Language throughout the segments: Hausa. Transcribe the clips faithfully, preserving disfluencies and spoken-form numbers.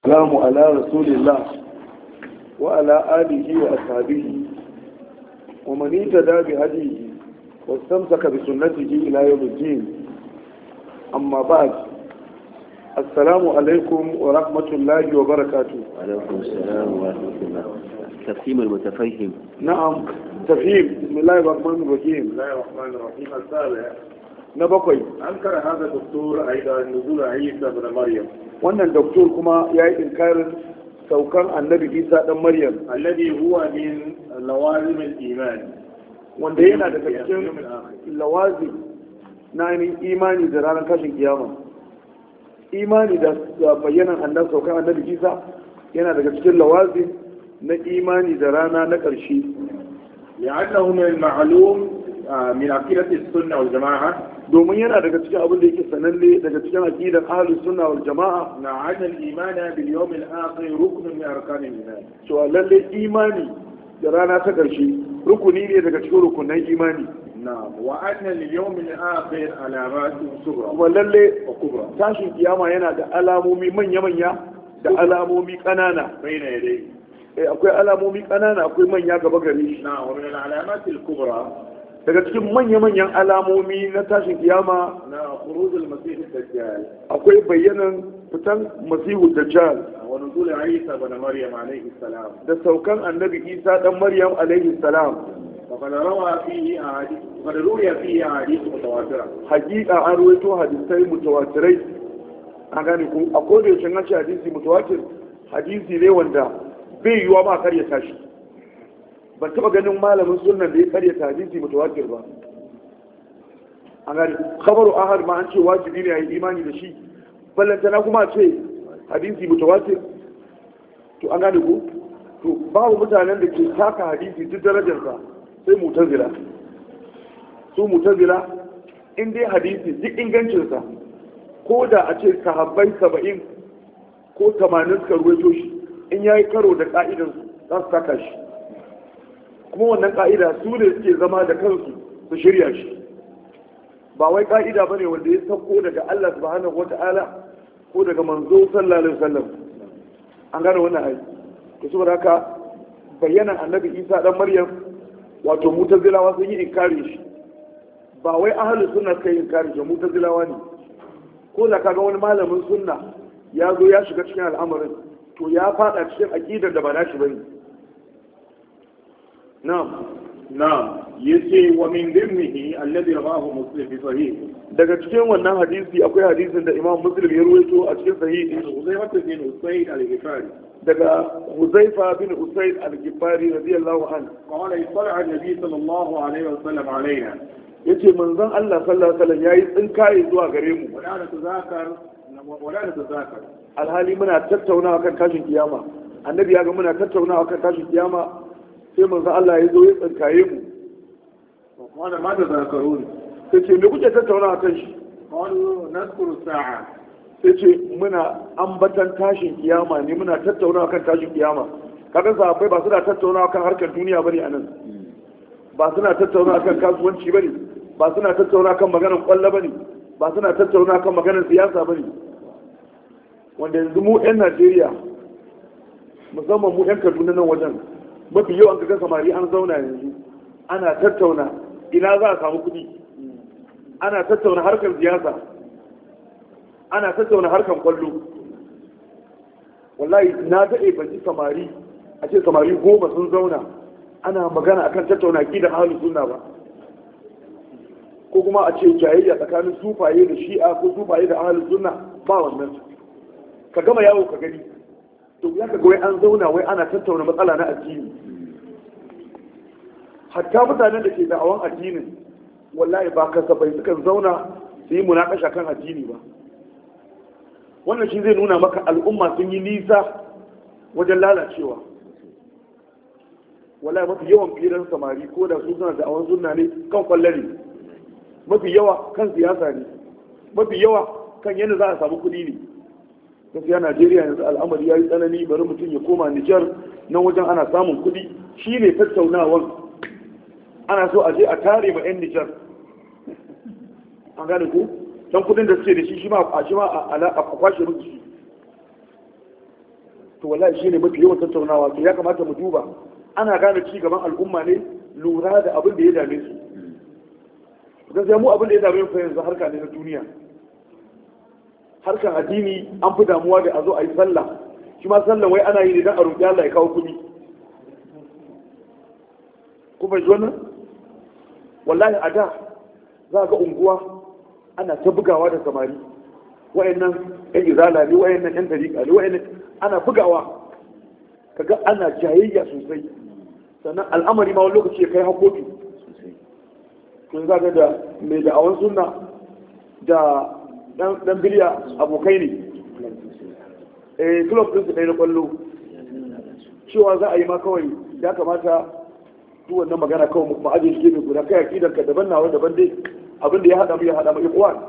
السلام على رسول الله وعلى آله وأصحابه ومن اهتدى بهديه واستمسك بسنته إلى يوم الدين. أما بعد، السلام عليكم ورحمة الله وبركاته. وعليكم السلام ورحمة الله. تفهيم المتفهم. نعم، تفهيم. بسم الله الرحمن الرحيم. بسم الله الرحمن الرحيم. السابع نبقي أنكر هذا الدكتور أيضا نزول عيسى بن مريم. wannan doktor kuma ya yi inkarin saukan annabi isa dan maryam الذي هو من لوازم الإيمان. wanda yana daga cikin lawazi na ainihin imani da ranar kashin kiyama. Imani da bayyanan annabi saukan annabi isa yana daga cikin lawazi na imani da rana na ƙarshe. لأنه من المعلوم من عقيدة السنة والجماعة. domin yana daga cikin abin da yake sananne daga cikin aqidar ahlus sunna wal jama'a na anna al-iman bil yawm al-akhir rukn min arkan al-iman. to lalle imani da rana ta karshe rukuni ne daga cikin rukunan imani. na'am, wa anna lil yawm al-akhir alamat sughra wa lalle wa kubra. tashin kiyama yana da alamomi manya manya da alamomi kanana. bayna yadayhi eh akwai alamomi kanana akwai manya gaba gare shi. na'am, wa min al-alamat al-kubra daga cikin manya-manyan alamomi na tashin kiyama na khurujul masih ad-dajjal akwai bayyanan fitan masihu dajjal wa nuzul isa ibn maryam alayhi salam da saukan annabi isa dan maryam alayhi salam. وقد روى فيه أحاديث وقد روي فيه أحاديث متواترة. حقيقة an ruwaito hadisai mutawatirai an gane ku a koda yaushe an ce hadisi mutawatir hadisi ne wanda bai yiwa ba kar ya tashi. ban taba ganin malamin sunnan da ya karyata hadisi mutawatir ba. an gani khabaru ahad ma an ce wajibi ne a yi imani da shi, ballantana kuma a ce hadisi mutawatir. to an gane ku to babu mutanen da ke taka hadisi duk darajarsa sai mutazila. su mutazila in dai hadisi duk ingancinsa ko da a ce sahabbai saba'in ko tamanin suka ruwaito shi, in ya yi karo da ka'idansu za su taka shi, kuma wannan ka'ida su ne suke zama da kansu su shirya shi, ba wai ka'ida bane wanda ya sauko daga Allah subhanahu wata'ala ko daga manzo sallallahu alaihi wasallam. an gane wannan ai to saboda haka bayyana annabi Isa dan Maryam wato mutazilawa sun yi inkari shi, ba wai ahli sunna suka yi inkari shi, mutazilawa ne. ko da kaga wani malamin sunna ya zo ya shiga cikin al'amarin to ya fada cikin aqidar da ba nashi bane. نعم نعم يسي ومن ضمنه الذي رواه مسلم في صحيح. daga cikin wannan hadisi akwai hadisin da Imam Muslim ya ruwaito a cikin sahihi. Huzaifa bin Usayd al-Ghifari. daga Huzaifa bin Usayd al-Ghifari radiyallahu anhu. qala yusalla an-nabi sallallahu alaihi wasallam alaina. yace manzon Allah sallallahu alaihi wasallam yayi tsinkaye zuwa gare mu. wala natazakar wala natazakar. alhali muna tattaunawa kan tashin kiyama. annabi ya ga muna tattaunawa kan tashin kiyama sai manzo Allah ya zo ya tsinkaye mu. wanda ma da zakarun sai ce me kuke tattauna kan shi? qalu nadhkuru sa'a. sai ce muna ambatan tashin kiyama ne, muna tattauna kan tashin kiyama. kaga sahabbai ba suna tattauna kan harkar duniya bane anan, ba suna tattauna kan kasuwanci bane, ba suna tattauna kan maganar kwallo bane, ba suna tattauna kan maganar siyasa bane. wanda yanzu mu yan Najeriya musamman mu yan Kaduna nan wajen mafi yawan kaga samari an zauna yanzu ana tattauna ina za a samu kuɗi, ana tattauna harkar siyasa, ana tattauna harkar kwallo. wallahi na daɗe ban ji samari a ce samari goma sun zauna ana magana akan tattauna aqidar ahlus sunna ba, ko kuma a ce jayayya tsakanin sufaye da shi'a ko sufaye da ahlus sunna ba. wannan ka gama yawo ka gani to ya ka wai an zauna wai ana tattauna matsala na addini. hatta mutanen da ke da'awan addinin wallahi ba kasafai sukan zauna su yi munakasha kan addini ba. wannan shi zai nuna maka al'umma sun yi nisa wajen lalacewa. wallahi mafi yawan firan samari ko da su suna da'awan sunna ne kan kwallo ne, mafi yawa kan siyasa ne, mafi yawa kan yadda za a samu kuɗi ne. gaskiya Najeriya yanzu al'amari ya yi tsanani, bari mutum ya koma Nijar nan wajen ana samun kuɗi, shi ne tattaunawan. ana so a je a tare ma 'yan Nijar. an gane ku dan kudin da suke da shi shi ma a shi ma a kwashe musu shi to wallahi shine mafi yawan tattaunawa. To ya kamata mu duba, ana gane ci gaban al'umma ne lura da abin da ya dame su. Gaskiya mu abin da ya dame mu yanzu harka ne na duniya, harkan addini an fi damuwa da a zo a yi sallah, shi ma sallah wai ana yi ne don a roƙi Allah ya kawo kuɗi. Ku bai wannan? Wallahi a da za ga unguwa ana ta bugawa da samari, wayannan yan izala ne, wayannan yan dariƙa ne, wayannan ana bugawa, kaga ana jayayya sosai, sannan al'amari ma wani lokaci ya kai hakoki. To za ga da mai da'awan sunna da dan biliya abokai ne, eh club din su ɗaya na kwallo, cewa za a yi ma kawai ya kamata duk wannan magana kawai mu aje shi gefe guda, kai akidar ka daban nawa daban dai, abin da ya hada mu ya hada mu ikwan.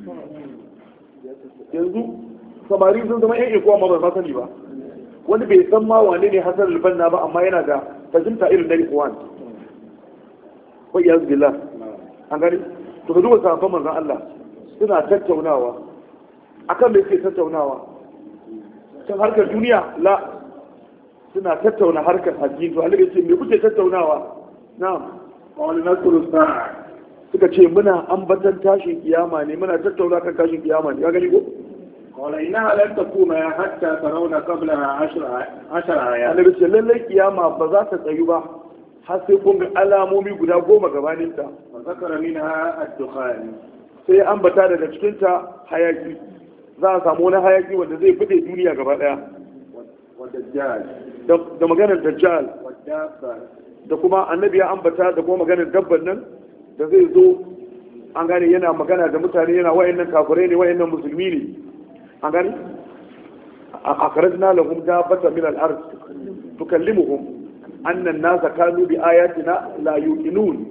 Yanzu samari sun zama yan ikwan ma ba sani ba, wani bai san ma wane ne Hassan al-Banna ba, amma yana da fahimta irin na ikwan. Wa iyaz billah, an gani to ka duba sahabban manzon Allah suna tattaunawa akan me suke tattaunawa kan harkar duniya, la suna tattauna harkar addini. To Allah ya ce me kuke tattaunawa? Na'am, wani nasuru sa'a suka ce muna ambatan tashin kiyama ne, muna tattauna kan tashin kiyama ne. Ka gani ko? wala ina lan takuna hatta tarawna qablaha ashara ayat. Allah ya ce lallai kiyama ba za ta tsayu ba har sai kun ga alamomi guda goma gabanin ta. wa zakara minha ad-dukhan, sai ambata daga cikin ta hayaki, za a samu wani hayaki wanda zai fide duniya gaba daya, wa dajjal da maganar dajjal, wa dabba, da kuma annabi ya ambata da kuma maganar dabban nan da zai zo. An gane yana magana da mutane, yana wayannan kafirai ne, wayannan musulmi ne. An gane a karajna lahum dabbatan min al-ard tukallimuhum anna an-nasa kanu bi ayatina la yuqinun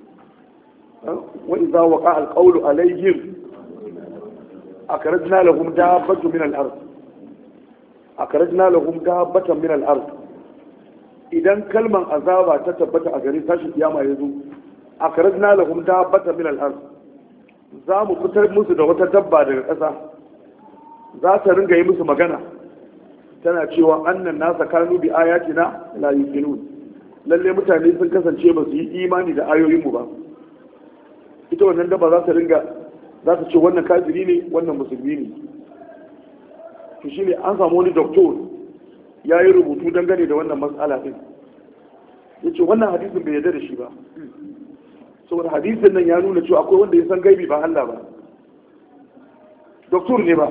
wa idha waqa'a al-qawlu alayhim akarajna lahum dabbatan min al-ard akarajna lahum dabbatan min al-ard. idan kalman azaba ta tabbata a gari tashi kiyama yazo akarajna lahum dabbatan min al-ard, za mu fitar musu da wata dabba daga ƙasa, za ta ringa yi musu magana tana cewa annan nasa kanu bi ayatina la yuqinun, lalle mutane sun kasance ba su yi imani da ayoyinmu ba. Ita wannan dabba za ta ringa za ta ce wannan kafiri ne, wannan musulmi ne. to shine an samu wani doktor ya yi rubutu dangane da wannan matsala din, ya ce wannan hadisin bai yarda da shi ba, saboda hadisin nan ya nuna cewa akwai wanda ya san gaibi ba Allah ba. Doktor ne ba,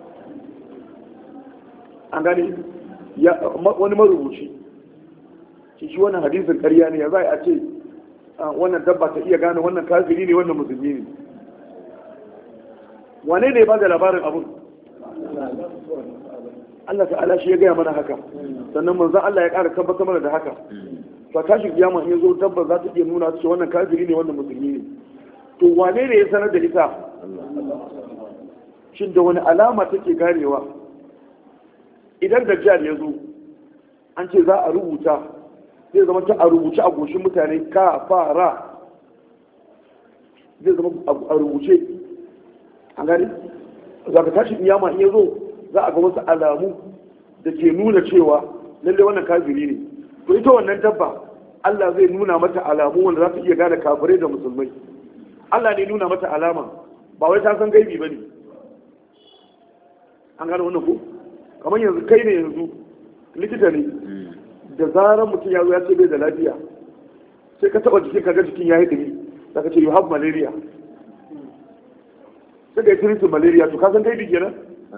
an gani wani marubuci shi shi wannan hadisin ƙarya ne, ya za a ce wannan dabba ta iya gane wannan kafiri ne, wannan musulmi ne. wane ne ba da labarin abun? Allah ta'ala shi ya gaya mana haka, sannan manzon Allah ya ƙara tabbatar mana da haka. Fa tashin kiyama in yazo dabba za ta iya nuna cewa wannan kafiri ne, wannan musulmi ne. To wane ne ya sanar da ita? Shin da wani alama take ganewa? Idan dajjal ya zo an ce za a rubuta, zai zama ta a rubuce a goshin mutane ka fara, zai zama a rubuce. An gani? Za ka tashi kiyama in ya zo za a ga wasu alamu da ke nuna cewa lalle wannan kafiri ne. To ita wannan dabba Allah zai nuna mata alamu wanda za ta iya gane kafirai da musulmai. Allah ne nuna mata alama, ba wai ta san gaibi ba ne. An gane wannan ko? Kamar yanzu kai ne yanzu likita ne, da zarar mutum ya zo ya ce bai da lafiya, sai ka taba jikin kaga jikin ya yi dumi, za ka ce you have malaria, sai ka yi tiritin malaria. To ka san gaibi kenan?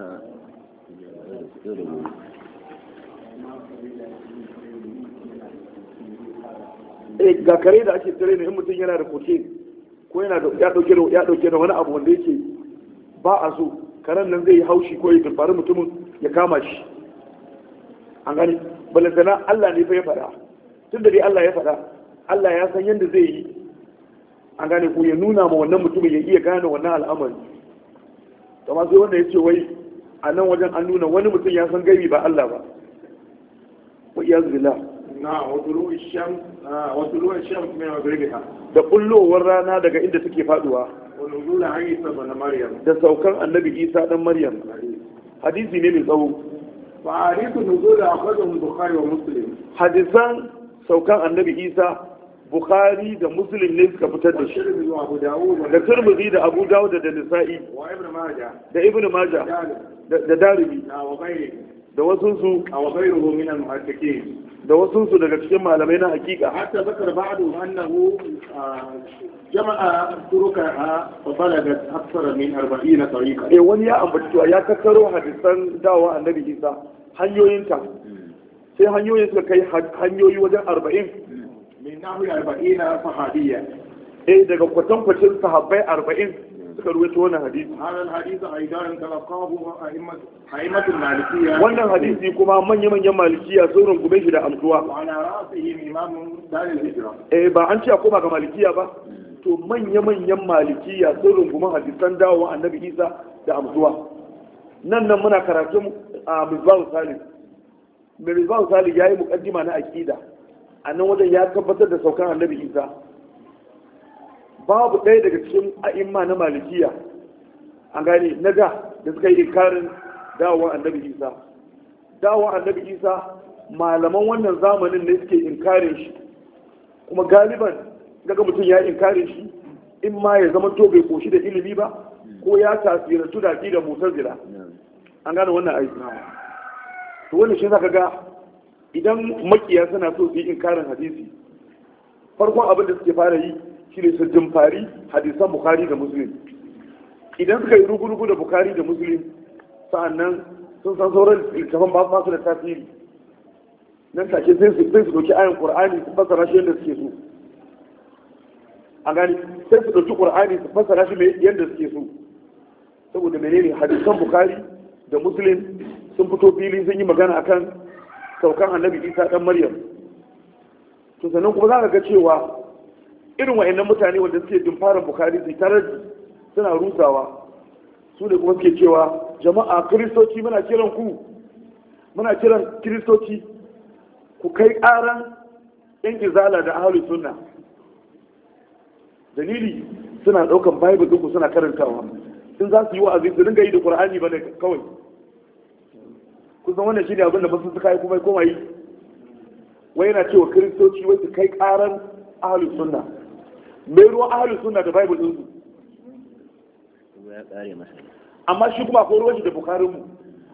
eh ga kare da ake tare ne in mutum yana da koke ko yana da ya dauke da ya dauke da wani abu wanda yake ba a so, karen nan zai yi haushi ko ya tumbari mutumin ya kama shi. An gani balantana Allah ne fa ya faɗa, tun da dai Allah ya faɗa, Allah ya san yadda zai yi. An gane ko ya nuna ma wannan mutumin ya iya gane wannan al'amari. Kamar sai wanda ya ce wai a nan wajen an nuna wani mutum ya san gaibi ba Allah ba. Wa iyaz billah. na watulu isham watulu isham min magribiha, da kullowar rana daga inda take faduwa, wa nuzula Isa ibn Maryam, da saukan annabi Isa dan Maryam. Hadisi ne mai tsawo. فحديث النزول أخرجه البخاري ومسلم. hadisan saukan annabi Isa Bukhari da Muslim ne suka fitar da shi والترمذي وأبو داود da Tirmidhi da Abu Dawud da Nisa'i وابن ماجه da Ibn Majah da Darimi وغيره da wasunsu وغيره من المحققين. da wasunsu daga cikin malamai na hakika. حتى ذكر بعضهم أنه جمع طرقها فبلغت أكثر من أربعين طريقة. eh wani ya ambaci cewa ya tattaro hadisan dawa annabi Isa hanyoyinta sai hanyoyin suka kai hanyoyi wajen arba'in من نحو أربعين صحابية. eh daga kwatankwacin sahabbai arba'in suka ruwaito wannan hadisi. هذا الحديث أيضا تلقاه أئمة أئمة المالكية. wannan hadisi kuma manya-manyan malikiya sun rungume shi da amsuwa. وعلى رأسهم إمام دار الهجرة. eh ba an ce a koma ga malikiya ba to manya-manyan malikiya sun rungume hadisan dawowa annabi Isa da amsuwa. nan nan muna karatun a Misbahu Salih. mai Misbahu Salih ya yi muƙaddima na aƙida a nan wajen ya tabbatar da saukan annabi Isa. babu ɗaya daga cikin a'imma na malikiya an gane na da da suka yi inkarin dawowar annabi Isa. dawowar annabi Isa malaman wannan zamanin ne suke inkarin shi kuma galiban daga mutum ya inkarin shi in ma ya zama to bai koshi da ilimi ba ko ya tasirantu da da mutazila an gane wannan aiki. to wannan shi zaka ga idan makiya suna so su yi inkarin hadisi farkon abin da suke fara yi shine su jimfari hadisan Bukhari da Muslim. idan suka yi rugu-rugu da Bukhari da Muslim sa'annan sun san sauran littafan ba su da tasiri nan take sai su sai su dauki ayan Qur'ani su fassara shi yadda suke so a gani sai su dauki Qur'ani su fassara shi yadda suke so saboda menene hadisan Bukhari da Muslim sun fito fili sun yi magana akan saukan annabi Isa dan Maryam. to sannan kuma za ka ga cewa irin wa'annan mutane wanda suke dimfarar Bukhari su tarar suna rusawa su ne kuma suke cewa jama'a kiristoci muna kiran ku muna kiran kiristoci ku kai ƙaran yan izala da ahlus sunna. dalili suna ɗaukan bible ɗinku suna karantawa in za su yi wa'azi su dinga yi da Qur'ani ba ne kawai. kusan wannan shine abin da basu suka yi kuma koma yi wai yana cewa kiristoci wai su kai ƙaran ahlus sunna. mai ruwan ahlus sunna da bible ɗinsu amma shi kuma akwai ruwan shi da Bukarinmu.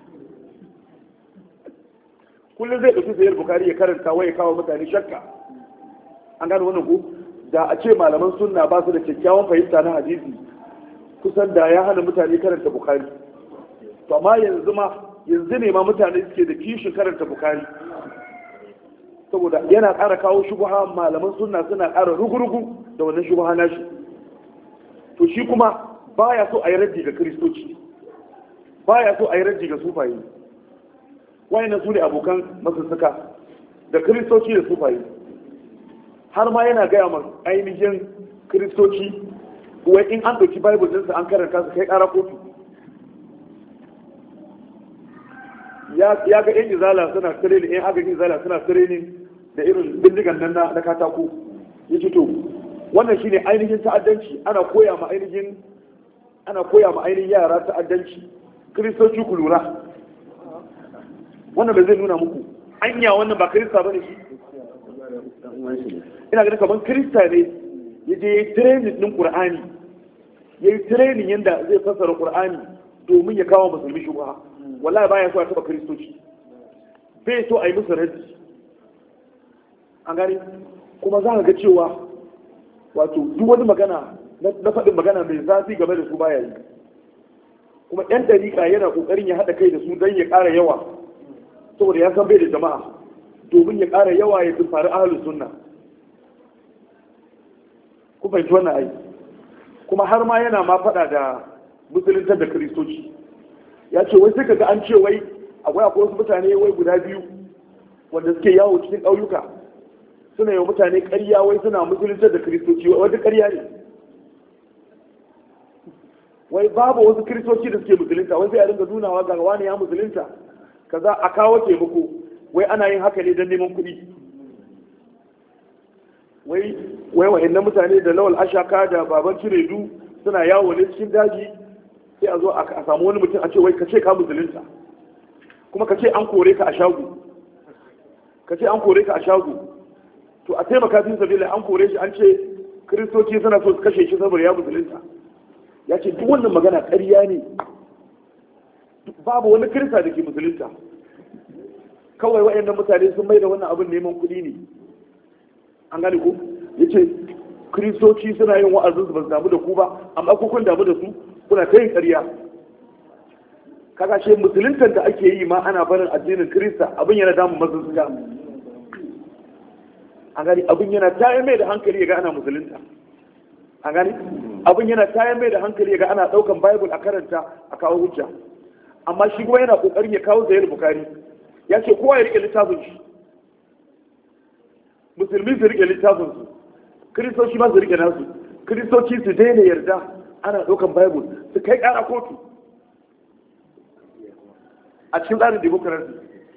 kullum zai ɗauki sayar Bukari ya karanta wai ya kawo mutane shakka an gano wannan ko da a ce malaman sunna ba su da kyakkyawan fahimta na hadisi kusan da ya hana mutane karanta Bukari. to amma yanzu ma yanzu ne ma mutane suke da kishin karanta Bukari saboda yana ƙara kawo shubuha malaman sunna suna ƙara rugurugu da wannan shubuha nashi. to shi kuma baya so a yi raddi ga kiristoci baya so a yi raddi ga sufaye. wayannan su ne abokan masussuka da kiristoci da sufaye. har ma yana gaya ma ainihin kiristoci wai in an ɗauki bible ɗinsa an karanta su kai ƙara kotu. ya ga yan izala suna tare da yan agajin izala suna tare ne da irin bindigan nan na katako. ya ce to wannan shine ainihin ta'addanci ana koya ma ainihin ana koya ma ainihin yara ta'addanci. kiristoci ku lura wannan bai zai nuna muku anya wannan ba kirista bane shi. ina ganin kamar kirista ne ya je ya yi training din Qur'ani ya yi training yadda zai fassara Qur'ani domin ya kawo musulmi shubha. wallahi baya so a taba kiristoci bai so a yi musu raddi an gani kuma za ka ga cewa wato duk wani magana na faɗin magana mai zafi game da su baya yi kuma ɗan ɗariƙa yana ƙoƙarin ya haɗa kai da su don ya ƙara yawa saboda ya san bai da jama'a domin ya ƙara yawa ya tumfari ahalus sunna. ku fahimci wannan ai kuma har ma yana ma faɗa da musuluntar da kiristoci. ya ce wai sai ka ga an ce wai akwai akwai wasu mutane wai guda biyu wanda suke yawo cikin ƙauyuka suna yi wa mutane ƙarya wai suna musuluntar da kiristoci wata ƙarya ne. wai babu wasu kiristoci da suke musulunta wai sai a dinga nunawa ga wani ya musulunta kaza a kawo taimako wai ana yin haka ne don neman kuɗi. wai wai wa'annan mutane da lawal ashaka da baban ciredu suna yawo ne cikin daji sai a zo a samu wani mutum a ce wai ka ce ka musulunta kuma ka ce an kore ka a shago ka ce an kore ka a shago to a taimaka fi sabila an kore shi an ce kiristoci suna so su kashe shi saboda ya musulunta ya ce duk wannan magana ƙarya ne babu wani kirista da ke musulunta kawai waɗannan mutane sun mai da wannan abin neman kuɗi ne an gane ko ya ce kiristoci suna yin wa'azinsu ba su damu da ku ba amma ku kun damu da su kuna ta yin ƙarya kaga shi musuluntar da ake yi ma ana barin addinin kirista abin yana damun mazan suka an gani abin yana tayar mai da hankali ga ana musulunta an gani abin yana tayar mai da hankali ga ana ɗaukan bible a karanta a kawo hujja amma shi kuma yana kokarin ya kawo zayar bukari ya ce kowa ya rike littafin shi musulmi su rike littafin su kiristoci ma su rike nasu kiristoci su daina yarda ana ɗaukan bible su kai ƙara kotu a cikin tsarin demokarasi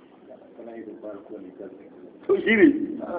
to shi ne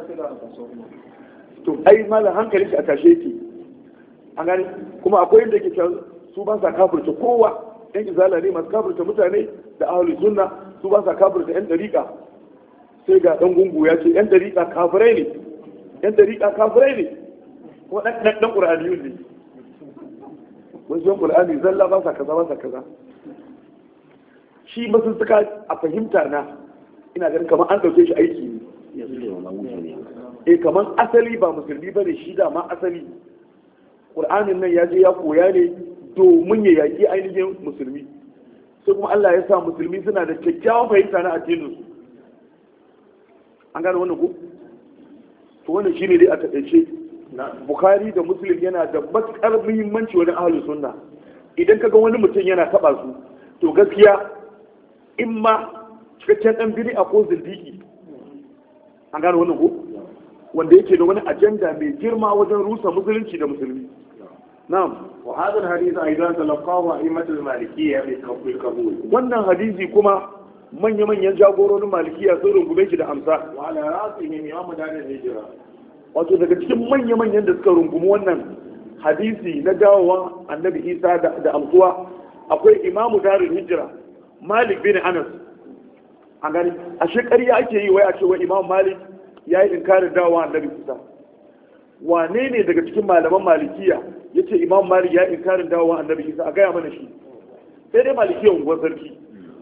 to ai malam hankali shi a tashe yake an gani kuma akwai yadda ke cewa su ba sa kafirta kowa yan izala ne masu kafirta mutane da ahlus sunna su ba sa kafirta yan dariƙa sai ga dan gungu ya ce yan dariƙa kafirai ne yan dariƙa kafirai ne kuma dan dan dan qur'aniyun ne wasu yan qur'ani zalla ba sa kaza ba sa kaza shi masu suka a fahimta na ina ganin kamar an dauke shi aiki ne eh kamar asali ba musulmi bane shi da ma asali qur'anin nan ya je ya koya ne domin ya yaƙi ainihin musulmi sai kuma Allah ya sa musulmi suna da kyakkyawan fahimta na addinin su an gane wannan ko to wannan shine dai a taƙaice Bukhari da Muslim yana da matuƙar muhimmanci wajen ahlus sunna idan kaga wani mutum yana taba su to gaskiya in ma cikakken dan bid'a ko zindiki an gane wannan ko wanda yake da wani ajanda mai girma wajen rusa musulunci da musulmi na'am wa hadha alhadith aidan talaqahu a'immat almalikiyya bilqabul wannan hadisi kuma manya manyan jagororin malikiya sun rungume shi da amsa wa ala ra'sihim imam dar al-hijra wato daga cikin manya manyan da suka rungumi wannan hadisi na dawowa annabi Isa da amsuwa akwai imamu dar al-hijra Malik bin Anas a gani a shekariya ake yi wai a ce wai imam Malik ya yi inkarin dawowa annabi Isa wane ne daga cikin malaman malikiya ya ce imam Malik ya yi inkarin dawowa annabi Isa a gaya mana shi sai dai malikiya unguwar sarki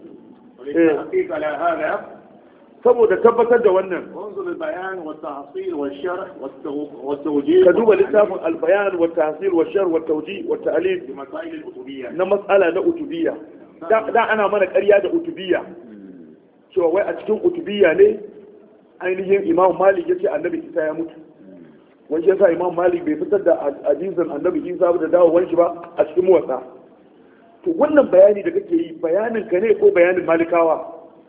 saboda tabbatar da wannan ka duba littafin albayan wa tahsil wa shar wa tawji wa ta'lil na matsala na utubiyya da ana mana ƙarya da utubiyya cewa wai a cikin utubiyya ne ainihin imam Malik ya ce annabi Isa ya mutu wani shi yasa imam Malik bai fitar da hadisin annabi Isa da dawowar shi ba a cikin muwatsa to wannan bayani da kake yi bayanin ka ne ko bayanin malikawa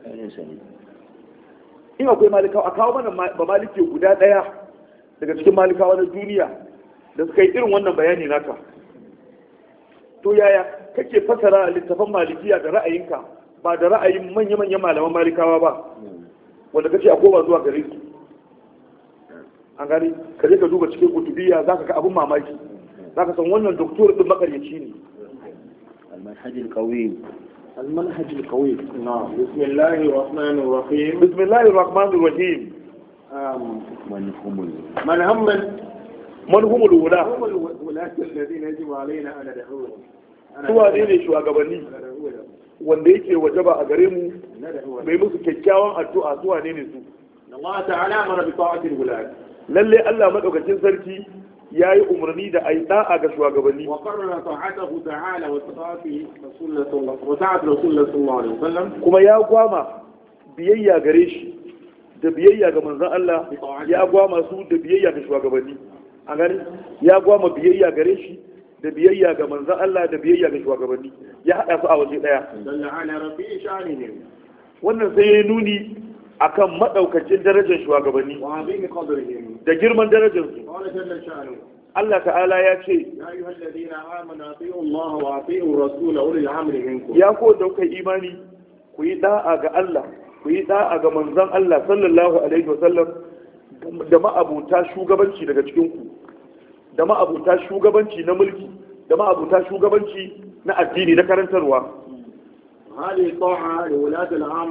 in akwai malikawa a kawo mana ba malike guda daya daga cikin malikawa na duniya da suka yi irin wannan bayani naka to yaya kake fasara littafan malikiya da ra'ayinka ba da ra'ayin manya-manyan malaman malikawa ba wanda kace a koma zuwa gare su an gani ka je ka duba cikin kutubiya zaka ga abun mamaki zaka san wannan doktor din makaryaci ne المنهج القوي المنهج القوي نعم بسم الله الرحمن الرحيم بسم الله الرحمن الرحيم من هم من هم من هم الولاة هم الولاة الذين يجب علينا أن ندعوهم suwa ne ne shugabanni wanda yake wajaba a gare mu mai musu kyakkyawan addu'a suwa ne ne su Allah ta'ala amara bi ta'atil wulad lalle Allah madaukakin sarki yayi umarni da ayi da'a ga shugabanni wa qarrara ta'atahu ta'ala wa ta'ati rasulullah wa ta'at rasulullah sallallahu alaihi wasallam kuma ya gwama biyayya gare shi da biyayya ga manzon Allah ya gwama su da biyayya ga shugabanni a gani ya gwama biyayya gare shi da biyayya ga manzon Allah da biyayya ga shugabanni ya hada su a waje daya dalla ala rafi sha'anihim wannan sai ya nuni akan madaukakin darajar shugabanni wa azimi qadrihim da girman darajar su qala jalla sha'anu Allah ta'ala ya ce ya ayyuhal ladina amanu ati'u Allah wa ati'u rasul ulil amri minkum ya ko da kai imani ku yi da'a ga Allah ku yi da'a ga manzon Allah sallallahu alaihi wasallam da ma'abuta shugabanci daga cikin ku da ma'abuta shugabanci na mulki da ma'abuta shugabanci na addini na karantarwa هذه الطاعة لولاة الأمر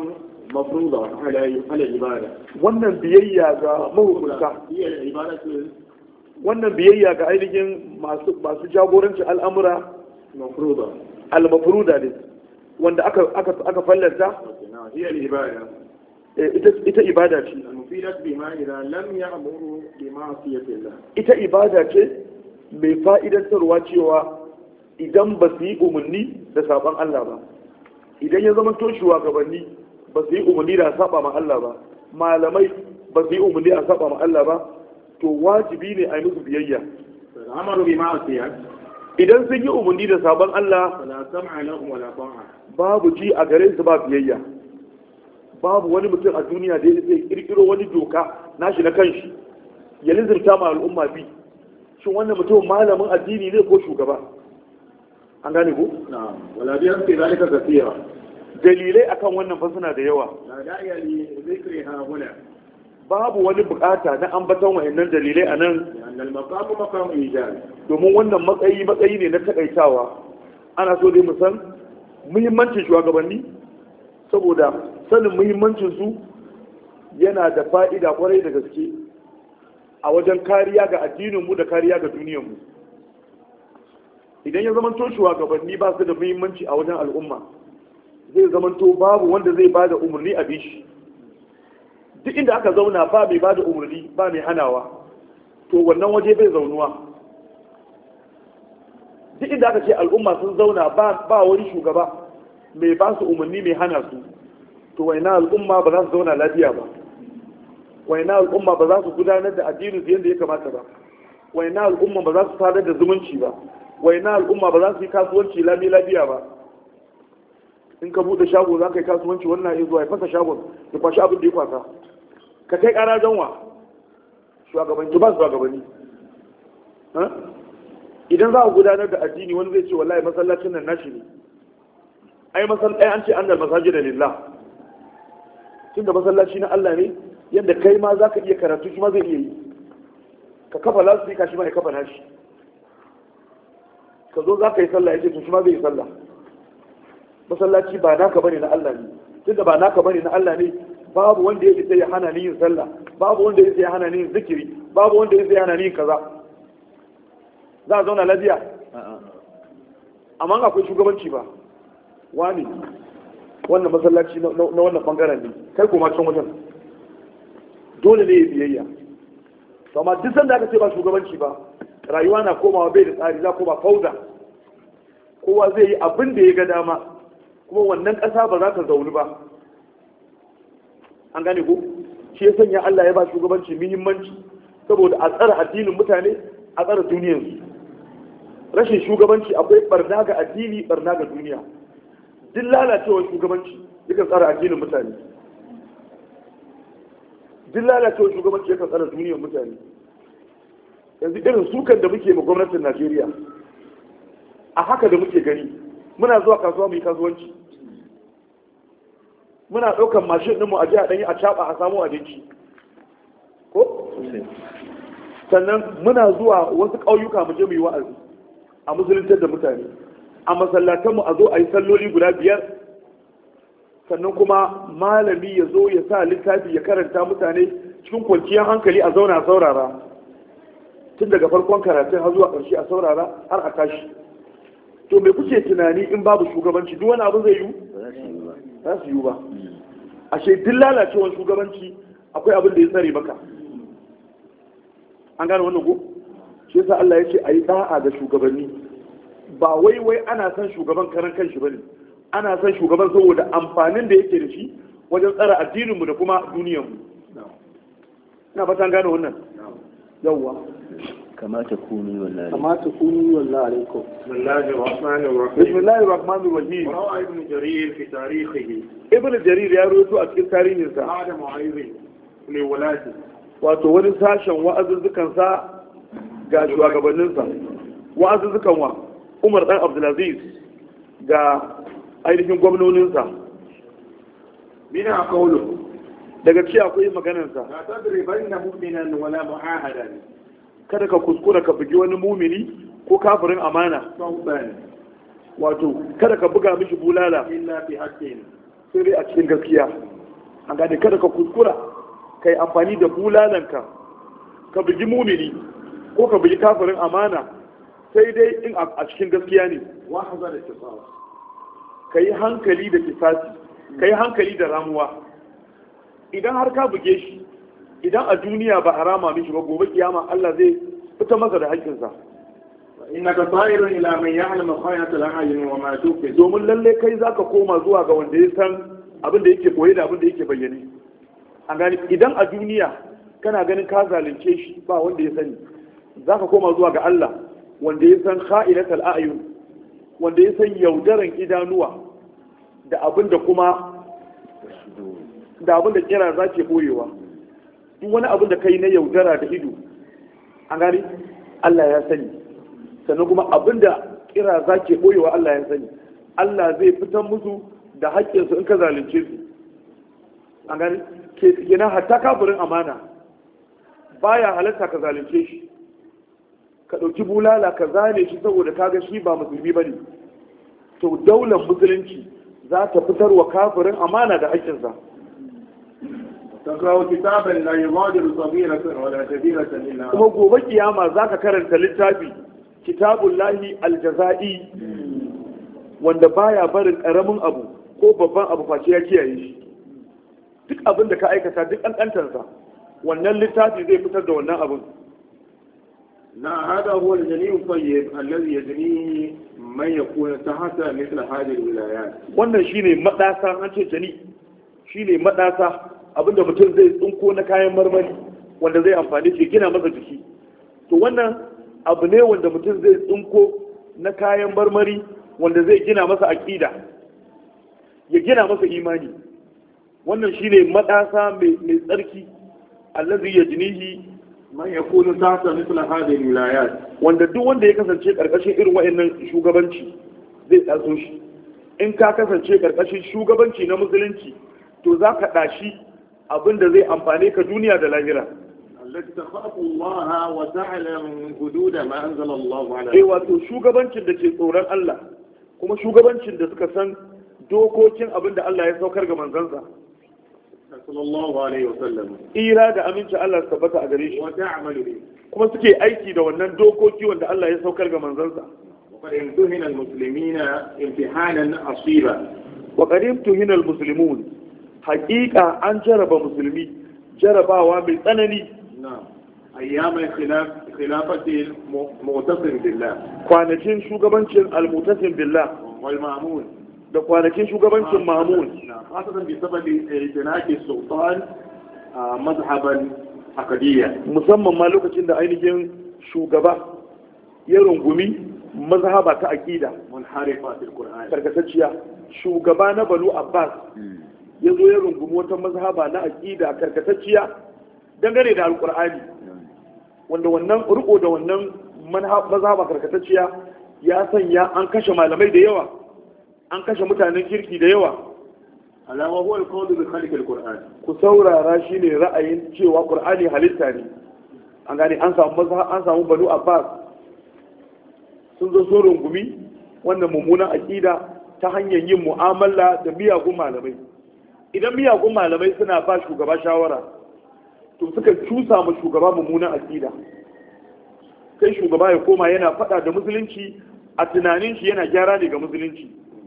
مفروضة على على العبادة. wannan biyayya ga mahukunta هي العبادة wannan biyayya ga ainihin masu masu jagorancin al'amura مفروضة. al-mafruda ne wanda aka aka aka fallanta هي العبادة. ita ita ibada ce المفيدة بما إذا لم يأمر بمعصية الله. ita ibada ce mai fa'idantarwa cewa idan ba su yi umarni da saban Allah ba idan ya zama toshewa gabanni ba su yi umarni da saba ma Allah ba malamai ba su yi umarni da saba ma Allah ba to wajibi ne a yi musu biyayya الأمر بمعصية idan sun yi umarni da saban Allah فلا سمع لهم ولا طاعة. babu ji a gare su ba biyayya babu wani mutum a duniya da zai kirkiro wani doka nashi na kanshi ya lizirta ma al'umma bi shin wannan mutum malamin addini ne ko shugaba an gane ko نعم ولا بيان في ذلك كثيرا. dalilai akan wannan fa suna da yawa لا داعي لذكرها هنا babu wani bukata na ambaton wayannan dalilai a nan لأن المقام مقام إيجاب. domin wannan matsayi matsayi ne na takaitawa ana so dai mu san muhimmancin shugabanni saboda sanin muhimmancin su yana da fa'ida kwarai da gaske a wajen kariya ga addinin mu da kariya ga duniyar mu idan ya zamanto shugabanni ba su da muhimmanci a wajen al'umma zai zamanto babu wanda zai bada umarni a bishi duk inda aka zauna ba mai bada umarni ba mai hanawa to wannan waje bai zaunuwa duk inda aka ce al'umma sun zauna ba wani shugaba mai ba su umarni mai hana su to waina al'umma ba za su zauna lafiya ba waina al'umma ba za su gudanar da addinin su yadda ya kamata ba waina al'umma ba za su sadar da zumunci ba waina al'umma ba za su yi kasuwanci lami lafiya ba in ka bude shago za ka yi kasuwanci wannan ya zuwa ya fasa shagon ya kwashi abin da ya kwasa ka kai kara janwa shugabanci ba su shugabanni idan za a gudanar da addini wani zai ce wallahi masallacin nan nashi ne ai masallaci an ce annal masajid lillah tunda masallaci na Allah ne yadda kai ma za ka iya karatu shi ma zai iya yi ka kafa lasu ka shi ma ya kafa nashi ka zo za ka yi sallah ya ce to shi ma zai yi sallah masallaci ba naka bane na Allah ne tunda ba naka bane na Allah ne babu wanda ya isa ya hana ni yin sallah babu wanda ya isa ya hana ni yin zikiri babu wanda ya isa ya hana ni yin kaza za a zauna lafiya amma akwai shugabanci ba wani wannan masallaci na wannan bangaren ne kai kuma can wajen dole ne ya biyayya amma duk sanda aka ce ba shugabanci ba rayuwa na komawa bai da tsari za koma fauda kowa zai yi abin da ya ga dama kuma wannan ƙasa ba za ta zauni ba an gane ko shi ya sanya Allah ya ba shugabanci muhimmanci saboda a tsara addinin mutane a tsara duniyarsu rashin shugabanci akwai barna ga addini barna ga duniya duk lalacewar shugabanci yakan tsara addinin mutane duk lalacewar shugabanci yakan tsara duniyar mutane yanzu irin sukan da muke ma gwamnatin Najeriya a haka da muke gani muna zuwa kasuwa mu yi kasuwanci muna ɗaukar mashin ɗinmu a jiya ɗanyi a caɓa a samu abinci ko sannan muna zuwa wasu ƙauyuka mu je mu yi wa'azi a musuluntar da mutane a masallatanmu a zo a yi salloli guda biyar sannan kuma malami ya zo ya sa littafi ya karanta mutane cikin kwanciyar hankali a zauna a saurara tun daga farkon karatun har zuwa ƙarshe a saurara har a tashi to me kuke tunani in babu shugabanci duk wani abu zai yiwu za su yiwu ba ashe duk lalacewar shugabanci akwai abin da ya tsare maka an gane wannan ko shi yasa Allah ya ce a yi da'a ga shugabanni ba wai wai ana son shugaban karan kanshi bane ana son shugaban saboda amfanin da yake da shi wajen tsara addininmu da kuma duniyarmu ina fata an gane wannan yawwa كما تكونوا والله كما تكونوا والله عليكم. بسم الله الرحمن الرحيم. بسم الله الرحمن الرحيم. روى ابن جرير في تاريخه. ابن جرير ya rawaito a cikin tarihinsa. Adam Aibi ne walati. Wato wani sashen wa'azuzzukan sa ga shugabannin sa. Wa'azuzzukan wa Umar dan Abdulaziz ga ainihin gwamnonin sa. Mina qawlu. Daga ci akwai maganar sa. La tadribanna mu'minan wala mu'ahadan. Kada ka kuskura ka bugi wani mumini ko kafirin amana wato kada ka buga mishi bulala illa fi haqqin sai dai a cikin gaskiya an gane kada ka kuskura kai amfani da bulalanka ka bugi mumini ko ka bugi kafirin amana sai dai in a cikin gaskiya ne wa hazar al-qisas ka yi hankali da kisasi ka yi hankali da ramuwa idan har ka buge shi idan a duniya ba a rama mishi ba gobe kiyama Allah zai fita masa da haƙƙinsa innaka sa'irun ila man ya'lamu khayat al-a'yun wa ma tukhfi domin lalle kai zaka koma zuwa ga wanda ya san abin da yake koyi da abin da yake bayyane an gani idan a duniya kana ganin ka zalunce shi ba wanda ya sani zaka koma zuwa ga Allah wanda ya san kha'inat al-a'yun wanda ya san yaudaran idanuwa da abin da kuma da abin da kira za ke boyewa duk wani abin da kai na yaudara da ido an gani Allah ya sani sannan kuma abin da kira za ke boyewa Allah ya sani Allah zai fitar musu da haƙƙinsu in ka zalunce su an gani ke yana hatta kafirin amana baya halatta ka zalunce shi ka ɗauki bulala ka zane shi saboda kaga shi ba musulmi ba ne to daular musulunci za ta fitar wa kafirin amana da haƙƙinsa تقرأ كتابا لا يغادر صغيرة ولا كبيرة إلا kuma gobe kiyama za ka karanta littafi kitabun lahi aljaza'i wanda baya barin ƙaramin abu ko babban abu face ya kiyaye shi duk abin da ka aikata duk ƙanƙantarsa wannan littafi zai fitar da wannan abin لا هذا هو الجنين الطيب الذي يجنيه من يكون تحت مثل هذه الولايات wannan shine madasa an ce jani shine madasa abinda mutum zai tsinko na kayan marmari wanda zai amfani shi gina masa jiki to wannan abu ne wanda mutum zai tsinko na kayan marmari wanda zai gina masa aqida ya gina masa imani wannan shine madasa mai mai tsarki allazi yajnihi man yakunu tahta mithla hadhihi alwilayat wanda duk wanda ya kasance karkashin irin wayannan shugabanci zai tsaso shi in ka kasance karkashin shugabanci na musulunci to za ka dashi abinda zai amfane ka duniya da lahira التي تخاف الله وتعلم حدود ما أنزل الله على eh wato shugabancin da ke tsoron Allah kuma shugabancin da suka san dokokin abinda Allah ya saukar ga manzansa صلى الله عليه وسلم ira da aminci Allah su tabbata a gare shi وتعمل به kuma suke aiki da wannan dokoki wanda Allah ya saukar ga manzansa وقد امتهن المسلمين امتحانا عصيبا wa qadim tuhina almuslimun haqiqa an jaraba musulmi jarabawa mai tsanani نعم أيام خلاف خلافة المعتصم بالله kwanakin shugabancin almutasim billah والمأمون da kwanakin shugabancin mamun نعم خاصة بسبب اعتناق السلطان آه، مذهبا عقديا musamman ma lokacin da ainihin shugaba ya rungumi mazhaba ta aqida منحرفة في القرآن karkatacciya shugaba na Banu Abbas ya zo ya rungumi wata mazhaba na aqida karkatacciya dangane da alqur'ani wanda wannan riko da wannan mazhaba karkatacciya ya sanya an kashe malamai da yawa an kashe mutanen kirki da yawa ألا وهو القول بخلق القرآن ku saurara shine ra'ayin cewa qur'ani halitta ne an gane an samu mazhab an samu Banu Abbas sun zo sun rungumi wannan mummunan aqida ta hanyar yin mu'amala da miyagun malamai idan miyagun malamai suna ba shugaba shawara to suka cusa ma shugaba mummunan aqida kai shugaba ya koma yana fada da musulunci a tunanin shi yana gyara ne ga musulunci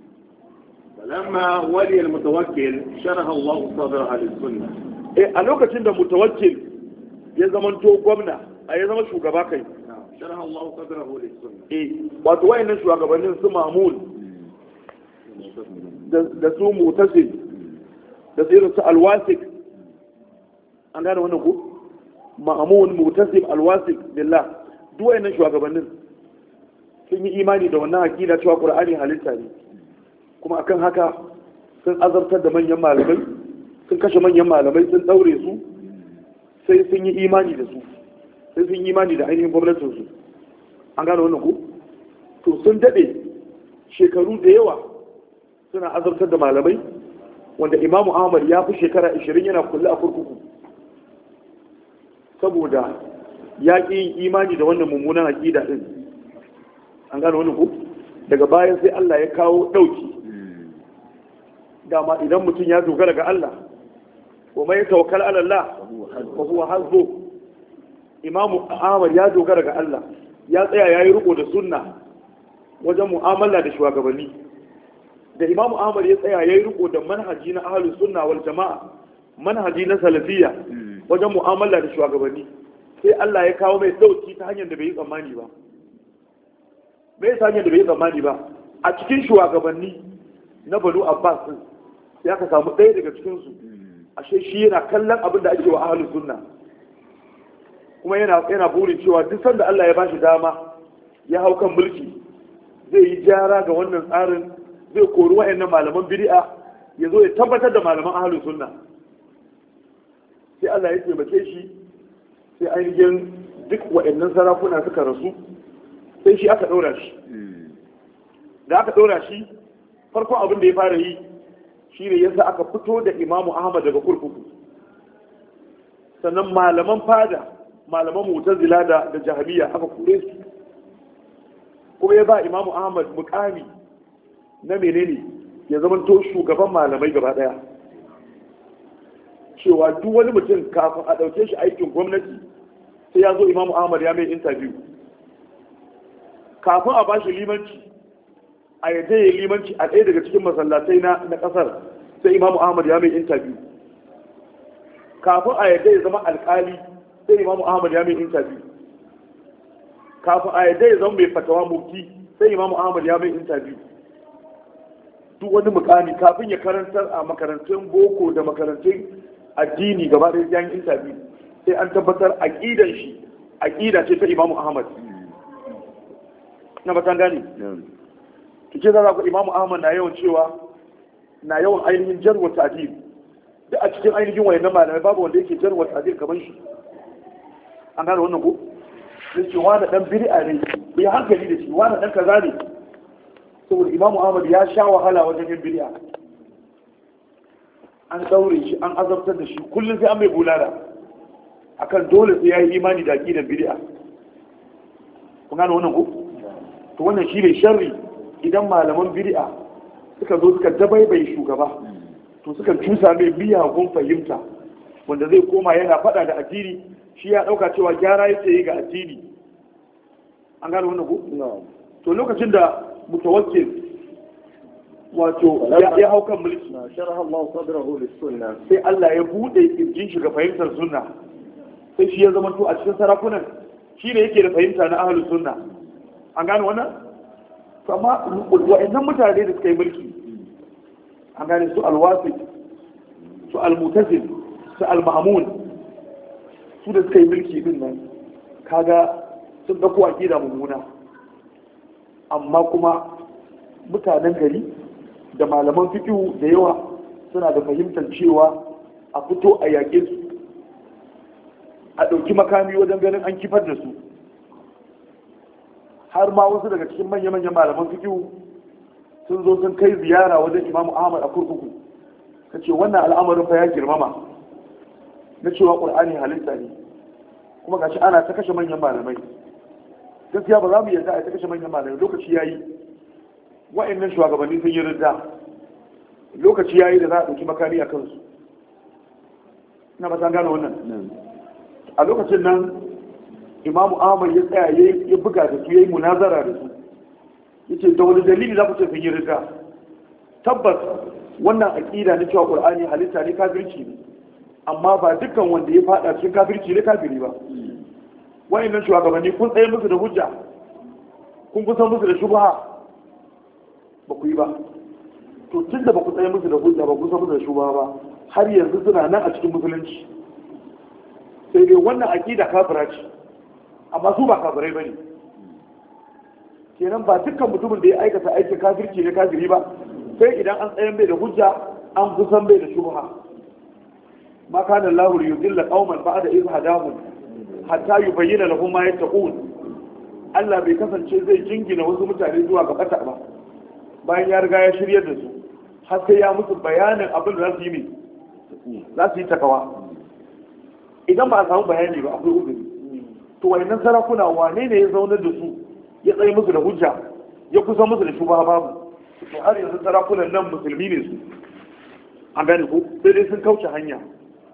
فلما ولي المتوكل شرح الله صدرها للسنة eh a lokacin da mutawakkil ya zamanto gwamna a ya zama shugaba kai شرح الله صدره للسنة eh wato wayannan shugabannin su Mamun da su Mutasim da su irin su Alwasik an gane wannan ko Mamun Mutasim Alwasik billah duk wayannan shugabannin sun yi imani da wannan aqida cewa Qur'ani halitta ne kuma akan haka sun azabtar da manyan malamai sun kashe manyan malamai sun daure su sai sun yi imani da su sai sun yi imani da ainihin gwamnatinsu an gane wannan ku to sun daɗe shekaru da yawa suna azabtar da malamai wanda imamu ahmad ya fi shekara ashirin yana kulle a kurkuku saboda ya ƙi yin imani da wannan mummunan aƙida ɗin an gane wannan ku daga bayan sai Allah ya kawo ɗauki dama idan mutum ya dogara ga Allah wa mai tawakkal ala Allah wa huwa hasbu. Imamu Ahmad ya dogara ga Allah, ya tsaya yayi riko da sunna wajen mu'amala da shugabanni. Da Imamu Ahmad ya tsaya yayi riko da manhaji na ahlus sunna wal jama'a, manhaji na salafiyya wajen mu'amala da shugabanni, sai Allah ya kawo mai dauki ta hanyar da bai yi tsammani ba. Bai ta hanyar da bai yi tsammani ba. A cikin shugabanni na Banu Abbas din ya ka samu ɗaya daga cikin su, ashe shi yana kallon abin da ake wa ahlus sunna, kuma yana yana burin cewa duk sanda Allah ya bashi dama ya hau kan mulki zai yi gyara ga wannan tsarin, zai kori wa'annan malaman bid'a ya zo ya tabbatar da malaman ahlus sunna. Sai Allah ya taimake shi, sai ainihin duk wa'annan sarakuna suka rasu, sai shi aka ɗora shi. Da aka ɗora shi, farkon abin da ya fara yi shi ne yasa aka fito da Imamu Ahmad daga kurkuku. Sannan malaman fada, malaman Mu'tazila da da Jahmiya aka kore su. Kuma ya ba Imamu Ahmad mukami na menene ya zama to shugaban malamai gaba daya. Cewa duk wani mutum kafin a ɗauke shi aikin gwamnati sai ya zo Imamu Ahmad ya mai interview. Kafin a bashi limanci, a yadda ya limanci a ɗaya daga cikin masallatai na na ƙasar, sai Imamu Ahmad ya mai interview. Kafin a yadda ya zama alƙali, sai Imamu Ahmad ya mai interview. Kafin a yadda ya zama mai fatawa mufti, sai Imamu Ahmad ya mai interview. Duk wani mukami kafin ya karantar a makarantun boko da makarantun addini gaba ɗaya ya yi interview, sai an tabbatar aƙidan shi aƙida ce ta Imamu Ahmad. Na batan gani? Kike za ku Imamu Ahmad na yawan cewa na yawan ainihin jarwa ta'dil. Duk a cikin ainihin wayannan malamai babu wanda yake jarwa ta'dil kaman shi. An gane wannan ko? Sai ce wani dan bid'a ne, bai hankali da shi, wani dan kaza ne. Saboda Imamu Ahmad ya sha wahala wajen yin bid'a. An daure shi, an azabtar da shi, kullum sai an mai bulala. Akan dole sai yayi imani da aqidar bid'a. Kun gane wannan ko? To wannan shi ne sharri. Idan malaman bid'a suka zo suka dabaibaye shugaba, to suka cusa mai miyagun fahimta wanda zai koma yana fada da addini, shi ya dauka cewa gyara yake yi ga addini. An gano wannan ko? To lokacin da mutawakkil wato ya hau kan mulki, sharaha Allah sadrahu lis-sunnah, sai Allah ya bude kirjin shi ga fahimtar sunna, sai shi ya zama to a cikin sarakunan shi ne yake da fahimta na ahlus sunna. An gano wannan? Amma wa'annan mutane da suka yi mulki, an gane su alwasi, su almutazil, su almamun, su da suka yi mulki din nan, kaga sun dauko aqida mummuna. Amma kuma mutanen gari da malaman fiqh da yawa suna da fahimtar cewa a fito a yaƙe su, a ɗauki makami wajen ganin an kifar da su. Har ma wasu daga cikin manya-manyan malaman fiqh sun zo sun kai ziyara wajen Imamu Ahmad a kurkuku. Ka ce wannan al'amarin fa ya girmama na cewa Qur'ani halitta ne, kuma gashi ana ta kashe manyan malamai. Gaskiya ba za mu yarda a ta kashe manyan malamai, lokaci yayi. Wa'annan shugabanni sun yi ridda, lokaci yayi da za a ɗauki makami a kansu. Ina ba ta gane wannan. A lokacin nan Imamu Ahmad ya tsaya ya buga da su, ya yi munazara da su, ya ce da wani dalili za ku ce sun yi rida. Tabbas wannan aƙida na cewa Ƙur'ani halitta ne kafirci ne, amma ba dukkan wanda ya faɗa cikin kafirci ne kafiri ba. Wa'annan shugabanni kun tsaye musu da hujja, kun kusan musu da shubha, ba ku yi ba. To tun da ba ku tsaye musu da hujja ba, kusan musu da shubha ba, har yanzu suna nan a cikin musulunci. Sai dai wannan aƙida kafira ce, amma su ba kafirai bane. Kenan ba dukkan mutumin da ya aikata aikin kafirci ne kafiri ba, sai idan an tsayan bai da hujja, an kusan bai da shubha. Ma kana Allahu yudilla qauman ba'da idh hadahum hatta yubayyana lahum ma yattaqun. Allah bai kasance zai jingina wasu mutane zuwa ga bata ba bayan ya riga ya shiryar da su, har sai ya musu bayanin abin da za su yi ne, za su yi takawa. Idan ba a samu bayani ba akwai uzuri. To wayannan sarakuna wane ne ya zaunar da su, ya tsaye musu da hujja, ya kusa musu da shubha babu? To har yanzu sarakunan nan musulmi ne su, an gane ko sai dai sun kauce hanya.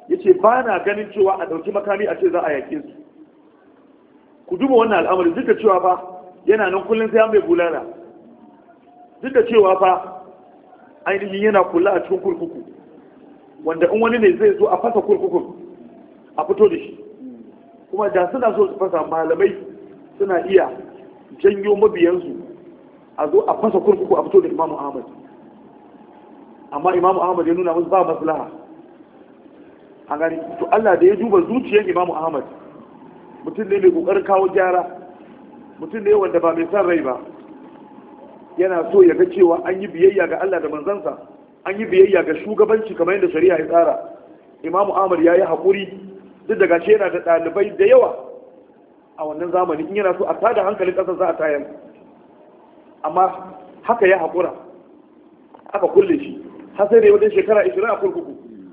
yace ba na ganin cewa a dauki makami a ce za a yake su ku duba wannan al'amari duk da cewa fa yana nan kullun sai an bai bulala duk da cewa fa ainihin yana kula a cikin kurkuku wanda in wani ne zai zo a fasa kurkukun a fito da shi kuma da suna so su fasa malamai suna iya janyo mabiyansu a zo a fasa kurkuku a fito da imamu ahmad amma imamu ahmad ya nuna musu ba maslaha a gani to Allah da ya duba zuciyar imamu ahmad mutum ne mai kokarin kawo gyara mutum ne wanda ba mai son rai ba yana so ya ga cewa an yi biyayya ga Allah da manzansa an yi biyayya ga shugabanci kamar yadda shari'a ya tsara imamu ahmad ya yi haƙuri duk daga ce yana da ɗalibai da yawa a wannan zamani in yana so a tada hankalin ƙasar za a tayar amma haka ya haƙura aka kulle shi har sai da wajen shekara ishirin a kurkuku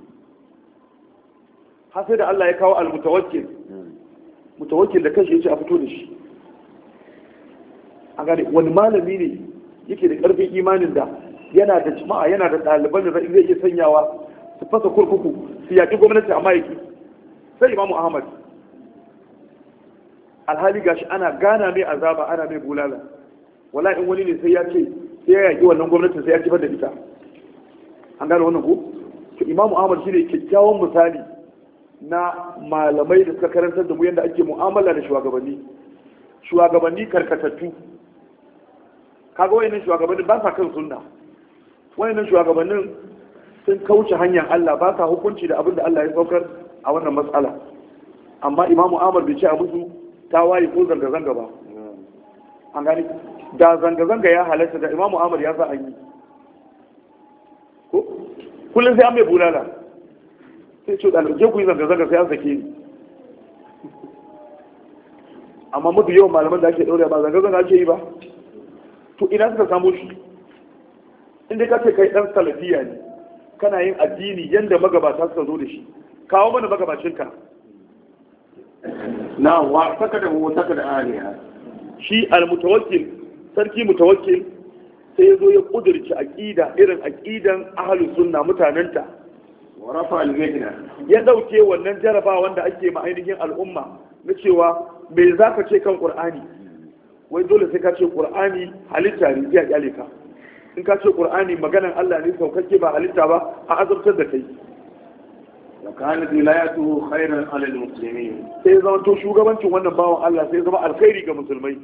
har sai da Allah ya kawo al-mutawakkil mutawakkil da kashi ya ce a fito da shi a gane wani malami ne yake da ƙarfin imanin da yana da jama'a yana da ɗaliban da zai iya sanyawa su fasa kurkuku su yaƙi gwamnati amma yaki sai imamu ahmad alhali gashi ana gana mai azaba ana mai bulala wala in wani ne sai ya ce sai ya yaƙi wannan gwamnatin sai ya kifar da ita an gane wannan ko to imamu ahmad shine kyakkyawan misali na malamai da suka karantar da mu yadda ake mu'amala da shugabanni shugabanni karkatattu kaga wayannan shugabanni ba sa kan sunna wayannan shugabannin sun kauce hanyar Allah ba sa hukunci da abin da Allah ya saukar a wannan matsala amma imamu ahmad bai ce a musu tawaye ko zanga-zanga ba an gani da zanga-zanga ya halatta da imamu ahmad ya sa an yi ko kullum sai an mai bulala sai ce ɗalibai ku yi zanga-zanga sai an sake ni amma mafi yawan malaman da ake ɗaure ba zanga-zanga ake yi ba to ina suka samu shi inda ka ce kai ɗan salafiya ne kana yin addini yadda magabata suka zo da shi kawo mana magabacinka na wa saka da mu saka da aliya shi al-mutawakkil sarki mutawakkil sai ya zo ya kudurci aqida irin aqidan ahlus sunna mutanenta wa rafa al-ghina ya dauke wannan jaraba wanda ake ma ainihin al'umma na cewa me zaka ce kan qur'ani wai dole sai ka ce qur'ani halitta ne ya kyale ka in ka ce qur'ani maganan Allah ne saukakke ba halitta ba a azabtar da kai wa kana wilayatuhu khairan ala al-muslimin sai zama to shugabancin wannan bawan Allah sai zama alkhairi ga musulmai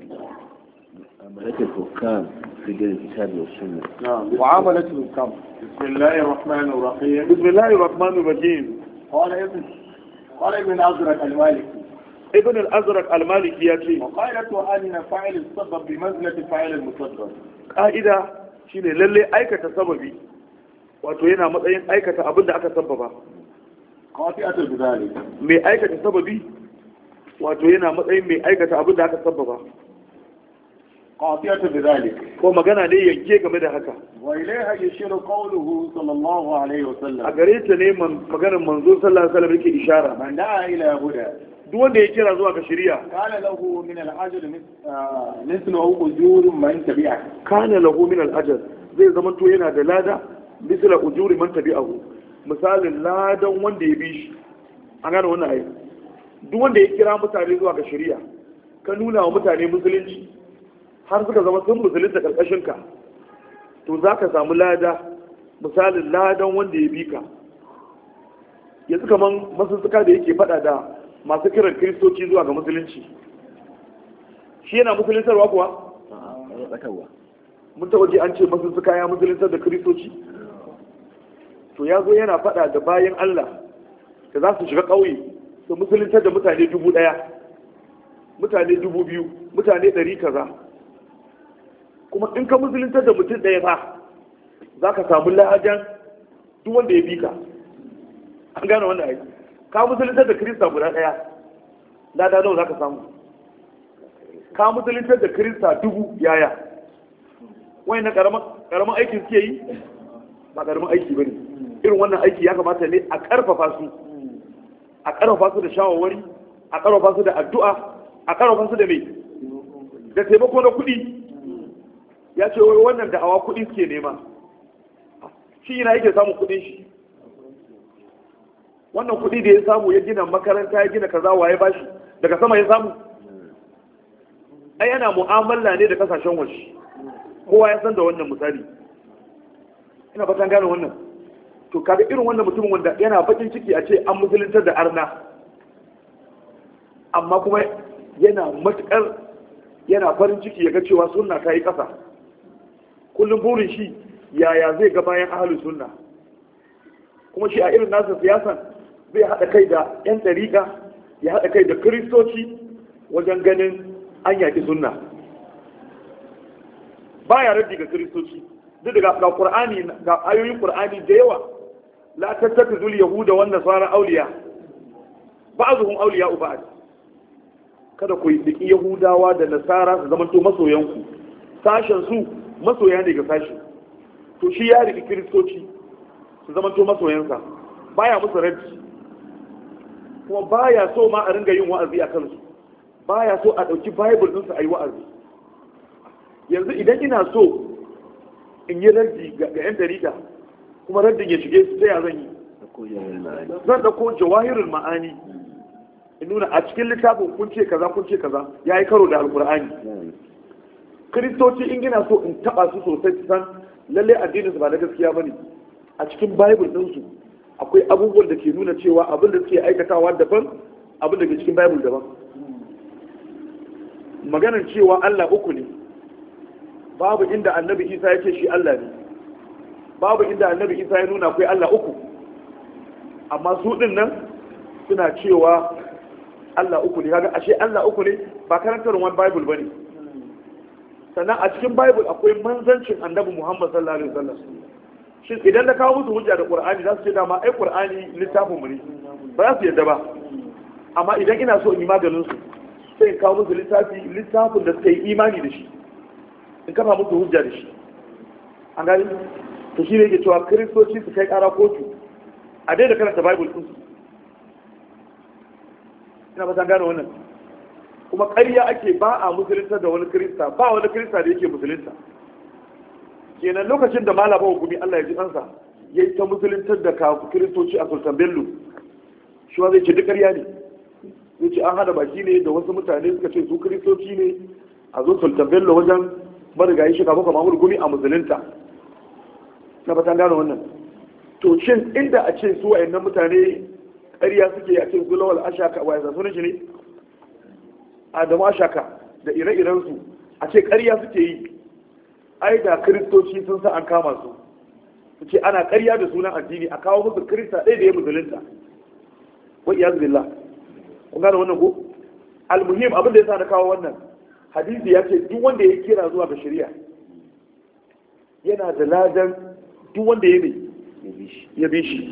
ملك الحكام في دين الكتاب والسنة. نعم وعاملة الحكام بسم الله الرحمن الرحيم بسم الله الرحمن الرحيم قال ابن قال ابن الأزرق المالكي ابن الأزرق المالكي يأتي وقالت أن فاعل السبب بمنزلة فاعل المسبب قائدة شيء للي أيكة سببي wato yana matsayin aikata abin da aka sababa qati'atul bidalik mai aikata sababi wato yana matsayin mai aikata abin da aka sababa qati'atul bidalik ko magana ne yanke game da haka wa ilayha yashiru qawluhu sallallahu alaihi wasallam a gare ta ne maganar manzo sallallahu alaihi wasallam yake ishara man da'a ila huda duk wanda ya kira zuwa ga shari'a kana lahu min al-ajr mithlu ujur man tabi'a kana lahu min al-ajr zai zama to yana da lada misala ujuri man tabi'ahu misalin ladan wanda ya bi shi an gane wannan ayi duk wanda ya kira mutane zuwa ga shari'a ka nuna wa mutane musulunci har suka zama sun musulunta karkashin ka to zaka samu lada misalin ladan wanda ya bi ka yanzu kaman masussuka da yake fada da masu kiran kristoci zuwa ga musulunci shi yana musuluntarwa kuwa mun taɓa ji an ce masussuka ya musuluntar da kristoci to ya zo yana faɗa da bayan Allah da za su shiga ƙauye su musuluntar da mutane dubu ɗaya mutane dubu biyu mutane ɗari kaza kuma in ka musuluntar da mutum ɗaya ba za ka samu lahajan duk wanda ya bi ka an gane wannan aiki ka musuluntar da kirista guda ɗaya lada nawa za ka samu ka musuluntar da kirista dubu yaya wani na ƙaramin aikin suke yi ba ƙaramin aiki ba ne irin wannan aiki ya kamata ne a ƙarfafa su a ƙarfafa su da shawarwari a ƙarfafa su da addu'a a ƙarfafa su da mai da taimako na kuɗi ya ce wai wannan da'awa kuɗi suke nema shi yana yake samun kuɗin shi wannan kuɗi da ya samu ya gina makaranta ya gina kaza waye bashi daga sama ya samu ai yana mu'amala ne da kasashen waje kowa ya san da wannan misali ina fatan gane wannan to kaga irin wannan mutumin wanda yana bakin ciki a ce an musuluntar da arna amma kuma yana matukar yana farin ciki ya ga cewa sunna ta yi ƙasa kullum burin shi yaya zai ga bayan ahalus sunna kuma shi a irin nasa siyasan zai haɗa kai da 'yan ɗariƙa ya haɗa kai da kiristoci wajen ganin an yaƙi sunna ba ya raddi ga kiristoci duk da ga ƙur'ani ga ayoyin ƙur'ani da yawa la tattakhidhu al-yahuda wan nasara awliya ba'dhum awliya ba'd kada ku yi yahudawa da nasara su zama to masoyanku sashen su masoya ne ga sashi to shi ya riki kiristoci su zama to masoyansa baya musu raddi kuma baya so ma a ringa yin wa'azi a kansu baya so a ɗauki bible ɗinsu a yi wa'azi yanzu idan ina so in yi raddi ga 'yan dariƙa kuma raddin ya shige su ta ya zan yi zan ɗauko jawahirul ma'ani in nuna a cikin littafin kun ce kaza kun ce kaza ya yi karo da alkur'ani kiristoci in gina so in taɓa su sosai su san lallai addininsu ba na gaskiya ba ne a cikin bible ɗinsu akwai abubuwan da ke nuna cewa abin da suke aikatawa daban abin da ke cikin bible daban maganar cewa Allah uku ne babu inda annabi Isa ya ce shi Allah ne babu inda annabi Isa ya nuna akwai Allah uku amma su din nan suna cewa Allah uku ne kaga ashe Allah uku ne ba karantar wani bible bane sannan a cikin bible akwai manzancin annabi Muhammad sallallahu alaihi wasallam shin idan na kawo musu hujja da Qur'ani za su ce dama ai Qur'ani littafin mu ne ba za su yadda ba amma idan ina so in yi maganin su sai in kawo musu littafi littafin da suka yi imani da shi in kafa musu hujja da shi an gani to shi ne yake cewa kiristoci su kai kara kotu a daida karanta bible din su ina ba san gane wannan kuma ƙarya ake ba a musulunta da wani kirista ba wani kirista da yake musulunta kenan lokacin da malama hukumi Allah ya ji kansa ya yi ta musuluntar da kiristoci a sultan bello shi zai ce duk ƙarya ne zai ce an hada baki ne da wasu mutane suka ce su kiristoci ne a zo sultan bello wajen marigayi shi kafin kamar gumi a musulunta na fatan gano wannan to shin inda a ce su wayannan mutane ƙarya suke a ce zulawal ashaka wa yanzu sunan shi ne adamu ashaka da ire-irensu a ce ƙarya suke yi ai da kiristoci sun sa an kama su su ce ana ƙarya da sunan addini a kawo musu kirista ɗaya da ya musulunta wa iyaz billah kun gane wannan ko almuhim abin da yasa na kawo wannan hadisi ya ce duk wanda ya kira zuwa ga shari'a yana da ladan duk wanda ya ne ya bi shi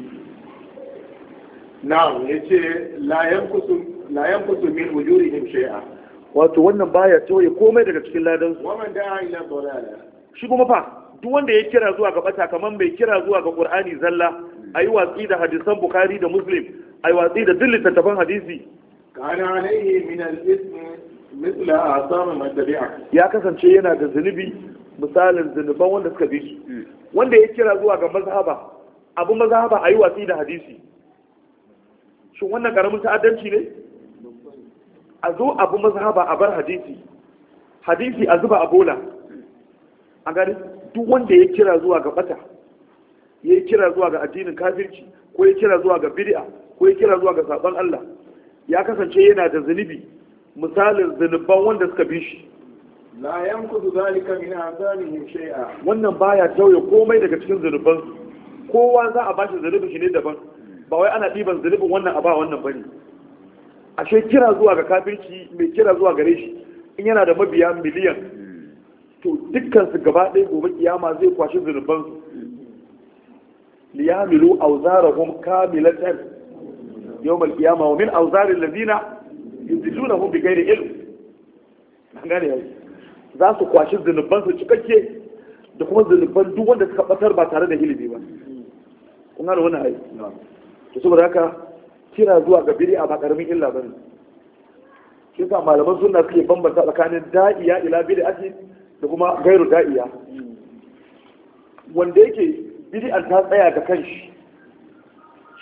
na'am yace la yankusu la yankusu min wujurihim shay'a wato wannan baya tauye komai daga cikin ladan su wa man da'a ila dalala shi kuma fa duk wanda ya kira zuwa ga bata kaman bai kira zuwa ga Qur'ani zalla ayi watsi da hadisan Bukhari da Muslim ayi watsi da dukkan littattafan hadisi kana alaihi min al-ism mithla asam man tabi'a ya kasance yana da zunubi misalin zunuban wanda suka bi shi wanda ya kira zuwa ga mazhaba abu mazhaba ayi watsi da hadisi shin wannan karamin ta'addanci ne a zo abu mazhaba a bar hadisi hadisi a zuba a bola a gani duk wanda ya kira zuwa ga bata ya kira zuwa ga addinin kafirci ko ya kira zuwa ga bid'a ko ya kira zuwa ga saban Allah ya kasance yana da zunubi misalin zunuban wanda suka bi shi la yankudu zalika min azanihim shay'a wannan baya tauye komai daga cikin zunuban kowa za a bashi zunubi shi ne daban ba wai ana ɗiban zunubin wannan a ba wannan bane ashe kira zuwa ga kafirci mai kira zuwa gare shi in yana da mabiya miliyan to dukkan su gaba ɗaya gobe kiyama zai kwashi zunuban su liyamilu awzarahum kamilatan yawm al-qiyama wa min awzari allazina yudillunahum bighairi ilm gane yayi za su kwashi zunuban su cikakke da kuma zunuban duk wanda suka batar ba tare da ilimi ba kun gane wannan ayi to saboda haka kira zuwa ga bid'a ba karamin illa bane shi yasa malaman sunna suke bambanta tsakanin da'iya ila bid'ati da kuma gairu da'iya wanda yake bid'an ta tsaya ga kanshi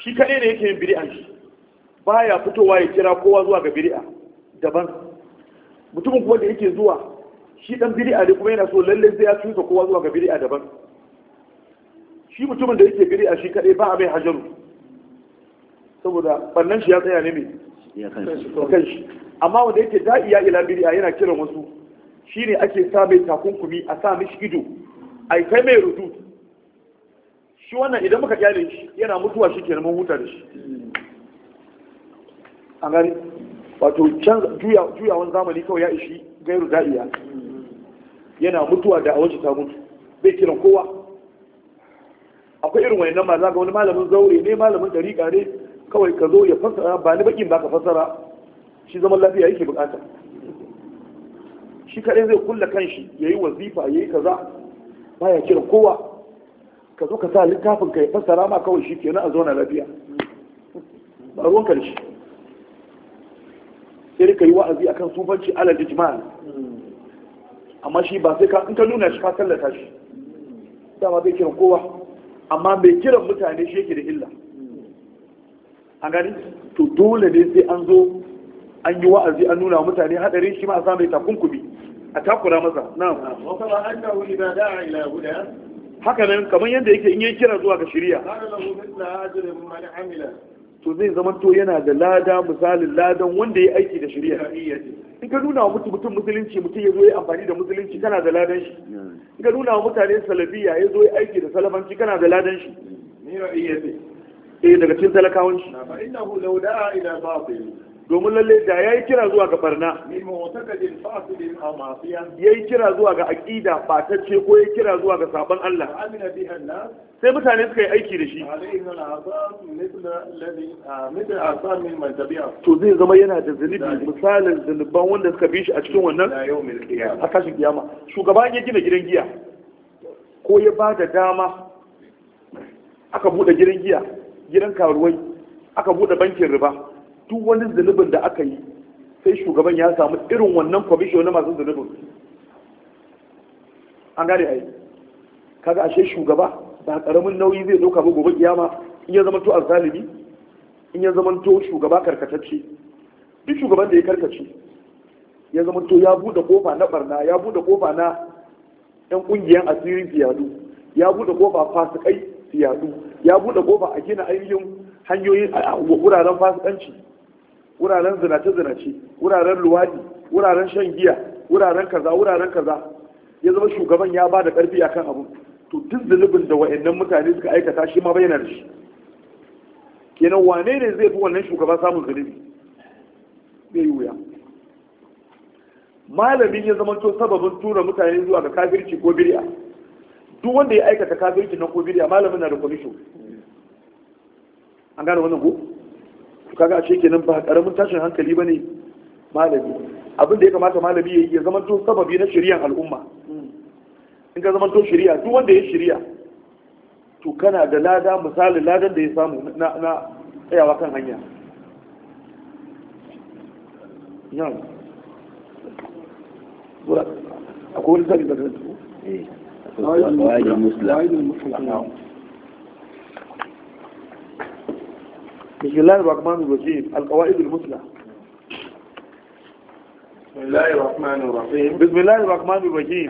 shi kaɗai ne yake yin bid'an shi baya fitowa ya kira kowa zuwa ga bid'a daban. Mutumin kuma da yake zuwa shi dan bid'a ne kuma yana so lalle sai ya tusa kowa zuwa ga bid'a daban. Shi mutumin da yake bid'a shi kaɗai ba a mai hajaru saboda bannan shi ya tsaya ne mai ya kan kan shi. Amma wanda yake da'iya ila bid'a yana kiran wasu shine ake sa mai takunkumi a sa mishi ido ai kai mai rudu. Shi wannan idan muka kyale shi yana mutuwa shi kenan mun huta da shi. An gani wato can juyawan zamani kawai ya ishi gairu da'iya yana mutuwa da a wajen ta mutu bai kiran kowa. Akwai irin wayannan ma za ga wani malamin zaure ne malamin dariƙa ne kawai ka zo ya fassara ba ni bakin ba ka fassara shi zaman lafiya yake bukata. Shi kaɗai zai kulla kanshi ya yi wazifa ya yi kaza baya kiran kowa. Ka zo ka sa littafin ka ya fassara ma kawai shi kenan a zauna lafiya ba ruwan karshe. Sai ka yi wa'azi akan sufanci alal ijmal amma shi ba sai ka in ka nuna shi ka tallata shi dama bai kiran kowa amma mai kiran mutane shi yake da illa. An gani to dole ne sai an zo an yi wa'azi an nuna mutane hadarin shi ma a sa mai takunkumi a takura masa. Na'am wa kama annahu idza da'a ila huda haka nan kamar yadda yake in yi kira zuwa ga shari'a kana lahu mithla ajri man amila to zai zama to yana da lada misalin ladan wanda ya aiki da shari'a. In ka nuna wa mutum mutum musulunci mutum ya zo ya amfani da musulunci kana da ladan shi. In ka nuna wa mutane salafiya ya zo ya aiki da salafanci kana da ladan shi. ni ra'iyati Eh daga cikin talakawan shi. fa innahu law da'a ila batil Domin lalle da yayi kira zuwa ga barna min mu'taqadin fasidin aw ma'siyan yayi kira zuwa ga aqida batacce ko yayi kira zuwa ga sabon Allah amina biha an-nas sai mutane suka yi aiki da shi عليهم العذاب مثل الذي مثل عذاب من تبعه to zai zama yana da zunubi misalin zunuban wanda suka bi shi a cikin wannan ila yawm al-qiyamah a kashin kiyama. Shugaban ya gina gidan giya ko ya ba da dama aka bude gidan giya gidan karuwai aka bude bankin riba duk wani zunubin da aka yi sai shugaban ya samu irin wannan kwamishin na masu zunubin. An gane ai kaga ashe shugaba ba karamin nauyi zai dauka ba gobe kiyama in ya zama to azzalimi in ya zama to shugaba karkatacce. Duk shugaban da ya karkace ya zama to ya bude kofa na barna ya bude kofa na yan kungiyan asirin fiyadu ya bude kofa fasikai fiyadu ya bude kofa a gina ainihin hanyoyin wuraren fasikanci wuraren zinace-zinace wuraren luwadi wuraren shan giya wuraren kaza wuraren kaza ya zama shugaban ya ba da karfi akan abu to duk zunubin da wa'annan mutane suka aikata shi ma bayyana da shi. Kenan wane ne zai fi wannan shugaba samun zunubi? Bai yi wuya. Malamin ya zama to sababin tura mutane zuwa ga kafirci ko bid'a duk wanda ya aikata kafirci nan ko bid'a malamin na da commission. An gane wannan ko? Kaga a ce kenan ba karamin tashin hankali bane malami. Abin da ya kamata malami ya yi ya zama to sababi na shari'ar al'umma. In ka zama to shari'a duk wanda ya shari'a to kana da lada misalin ladan da ya samu na na tsayawa kan hanya. Yan. Bura akwai wani zari da zai tuko. eh qawaid al-muslim بسم الله الرحمن الرحيم القواعد المثلى بسم الله الرحمن الرحيم بسم الله الرحمن الرحيم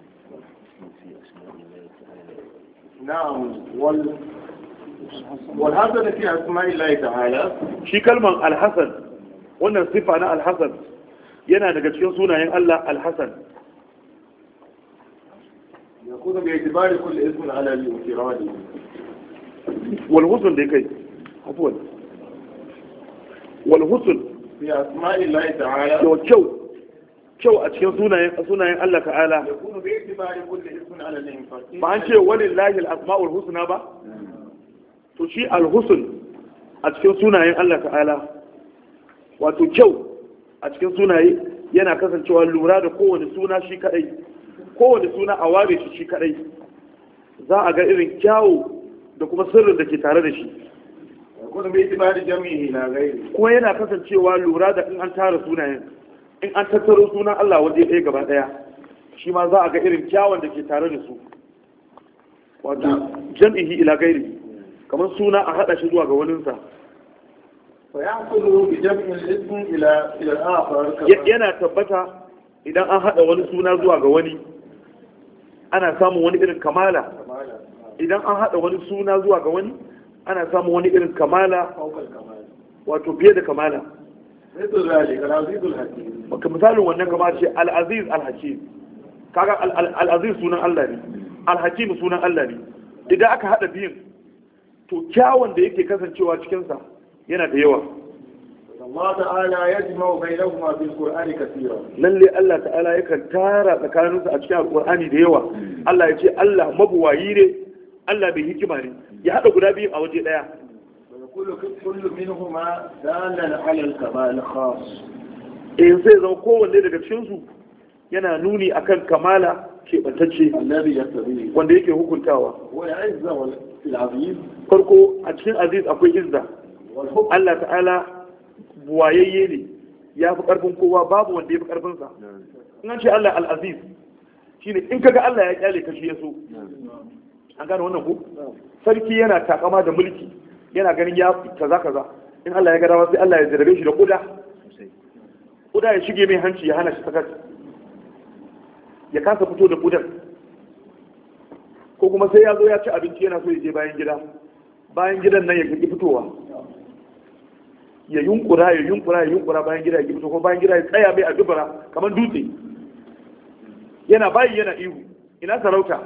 نعم وال والحسن في أسماء الله تعالى shi kalman alhassan wannan sifa na alhassan yana daga cikin sunayen Allah alhassan يكون باعتبار كل اسم على الانفراد wal husn da kai afwan wal husn في أسماء الله تعالى to kyau kyau a cikin sunayen sunayen Allah ta'ala يكون باعتبار كل اسم على الانفراد ba an ce walillahi al-asma'ul husna ba to shi al-husn a cikin sunayen Allah ta'ala wato kyau a cikin sunaye yana kasancewa lura da kowane suna shi kadai kowane suna a ware shi shi kadai za a ga irin kyawu da kuma sirrin da ke tare da shi يكون باعتبار جميعه لا غيره kuma yana kasancewa lura da in an tara sunayen in an tattaro sunan Allah waje ɗaya gaba ɗaya shi ma za a ga irin kyawun da ke tare da su wato jam'ihi ila gairi kamar suna a hada shi zuwa ga waninsa fa ya'qulu bi jam'i al-ism ila ila al-akhar yana tabbata idan an hada wani suna zuwa ga wani ana samun wani irin kamala idan an hada wani suna zuwa ga wani ana samun wani irin kamala wato fiye da kamala maka misalin wannan kama ce al-aziz al-hakim kaga al-aziz sunan Allah ne al-hakim sunan Allah ne idan aka hada biyun to kyawun da yake kasancewa cikinsa yana da yawa Allah ta'ala yajma'u bainahuma fil qur'ani kaseeran lalle Allah ta'ala yakan tara tsakaninsu a cikin alqur'ani da yawa Allah ya ce Allah mabuwayi ne Allah bai hikima ne ya hada guda biyu a waje daya kullu kullu minhuma dalan 'ala al-kamal khas eh sai zama kowanne daga cikin su yana nuni akan kamala keɓantacce annabi ya tabi wanda yake hukuntawa wa ya'izza wal aziz farko a cikin aziz akwai izza Allah ta'ala buwayayye ne ya fi ƙarfin kowa babu wanda ya fi ƙarfinsa in an ce Allah al-aziz shine in kaga Allah ya kyale kashi ya so an gane wannan ko sarki yana takama da mulki yana ganin ya kaza kaza in Allah ya ga dama sai Allah ya jarabe shi da kuda kuda ya shige mai hanci ya hana shi sakat ya kasa fito da kudan ko kuma sai ya zo ya ci abinci yana so ya je bayan gida bayan gidan nan ya ki fitowa ya yunkura ya yunkura ya yunkura bayan gida ya ki fito ko bayan gida ya tsaya mai a dubara kamar dutse yana bayi yana ihu ina sarauta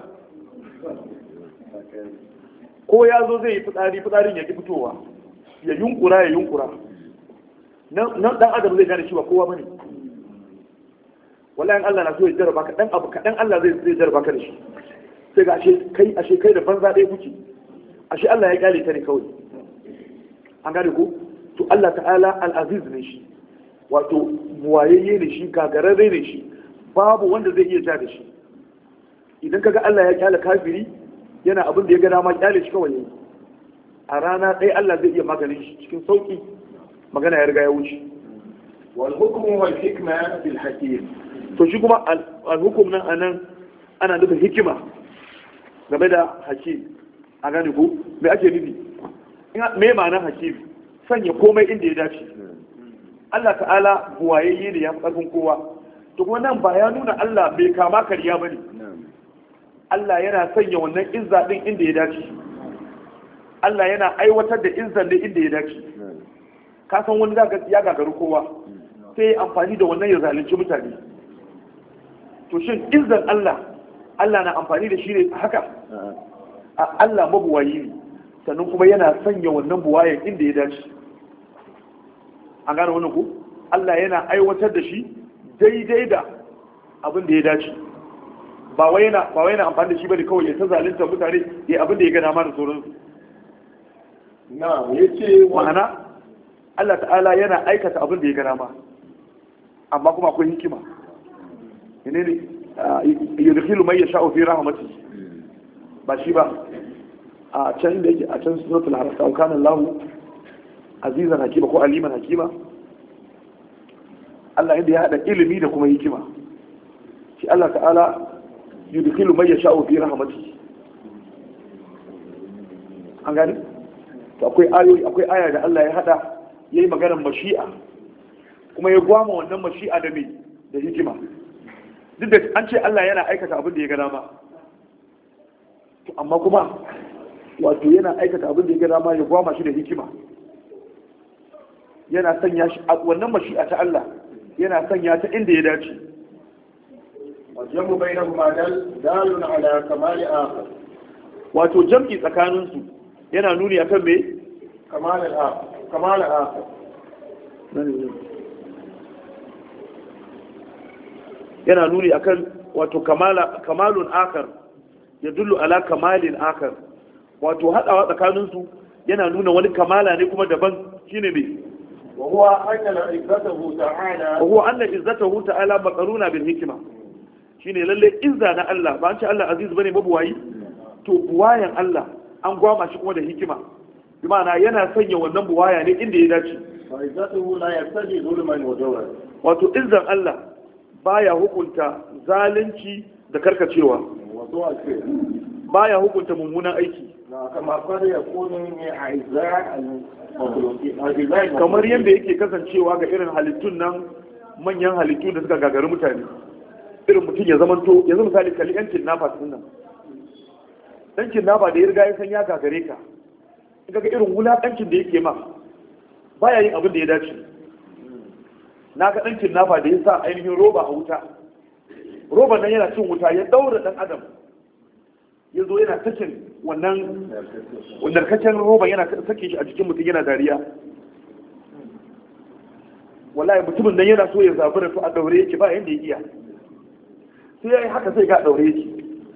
ko ya zo zai yi fitsari fitsarin ya ki fitowa ya yunkura ya yunkura nan dan adam zai gane shi ba kowa bane wallahi Allah na so ya jarraba ka dan abu kadan Allah zai zai jarraba ka da shi sai ga ashe kai ashe kai da banza ɗaya kuke ashe Allah ya kyale ka ne kawai an gane ko to Allah ta'ala al-aziz ne shi wato muwayayye ne shi gagararre ne shi babu wanda zai iya ja da shi idan kaga Allah ya kyale kafiri yana abin da ya ga dama kyale shi kawai a rana ɗaya Allah zai iya maganin shi cikin sauki magana ya riga ya wuce wal hukmu wal hikma bil hakim to shi kuma al-hukum nan anan ana nufin hikima game da hakim a gane ko me ake nufi me ma'anar hakim sanya komai inda ya dace Allah ta'ala buwayayye ne ya fi ƙarfin kowa to kuma nan ba ya nuna Allah bai kama kariya bane Allah yana sanya wannan izza din inda ya dace Allah yana aiwatar da izzan ne inda ya dace ka san wani zaka ya gagaru kowa sai amfani da wannan ya zalunci mutane to shin izzan Allah Allah na amfani da shi ne haka a Allah mabuwayi ne sannan kuma yana sanya wannan buwayen inda ya dace an gane wannan ku Allah yana aiwatar da shi daidai da abin da ya dace ba wai yana ba wai yana amfani da shi bane kawai ya ta zalunta mutane ya abin da ya ga dama da sauransu na yace ma'ana Allah ta'ala yana aikata abin da ya ga dama amma kuma akwai hikima ne ne yudkhilu man yasha'u fi rahmatihi ba shi ba a can da yake a can suratul araf au kana Allahu azizan hakima ko aliman hakima Allah inda ya hada ilimi da kuma hikima shi Allah ta'ala yudkhilu man yasha'u fi rahmatihi an gani to akwai ayoyi akwai aya da Allah ya hada yayi maganar mashi'a kuma ya gwama wannan mashi'a da me da hikima duk da an ce Allah yana aikata abin da ya ga dama to amma kuma wato yana aikata abin da ya ga dama ya gwama shi da hikima yana sanya shi a wannan mashi'a ta Allah yana sanya ta inda ya dace wajamu bainahuma dalun ala kamali akhar wato jam'i tsakanin su yana nuni akan me kamali akhar kamali akhar yana nuni akan wato kamala kamalun akhar yadullu ala kamalin akhar wato hadawa tsakanin su yana nuna wani kamala ne kuma daban shine me وهو أن عزته تعالى وهو أن عزته تعالى مقرونة بالحكمة shine lalle izza na Allah ba an ce Allah aziz bane mabuwayi to buwayan Allah an gwama shi kuma da hikima bi ma'ana yana sanya wannan buwaya ne inda ya dace fa izzatuhu la yaqtadi zulman wa jawran wato izzan Allah baya hukunta zalunci da karkacewa baya hukunta mummunan aiki kamar yadda yake kasancewa ga irin halittun nan manyan halittu da suka gagari mutane irin mutum ya zamanto yanzu misali kalli yancin nafa sun nan yancin nafa da ya riga ya san ya gagare ka in ga irin wulaƙancin da yake ma baya yin abin da ya dace na ga ɗankin nafa da ya sa ainihin roba a wuta roba nan yana cin wuta ya ɗaura ɗan adam ya zo yana sakin wannan narkacin roba yana sake shi a jikin mutum yana dariya wallahi mutumin nan yana so ya zabi da su a daure yake ba yanda ya iya sai ya yi haka sai ga daure yake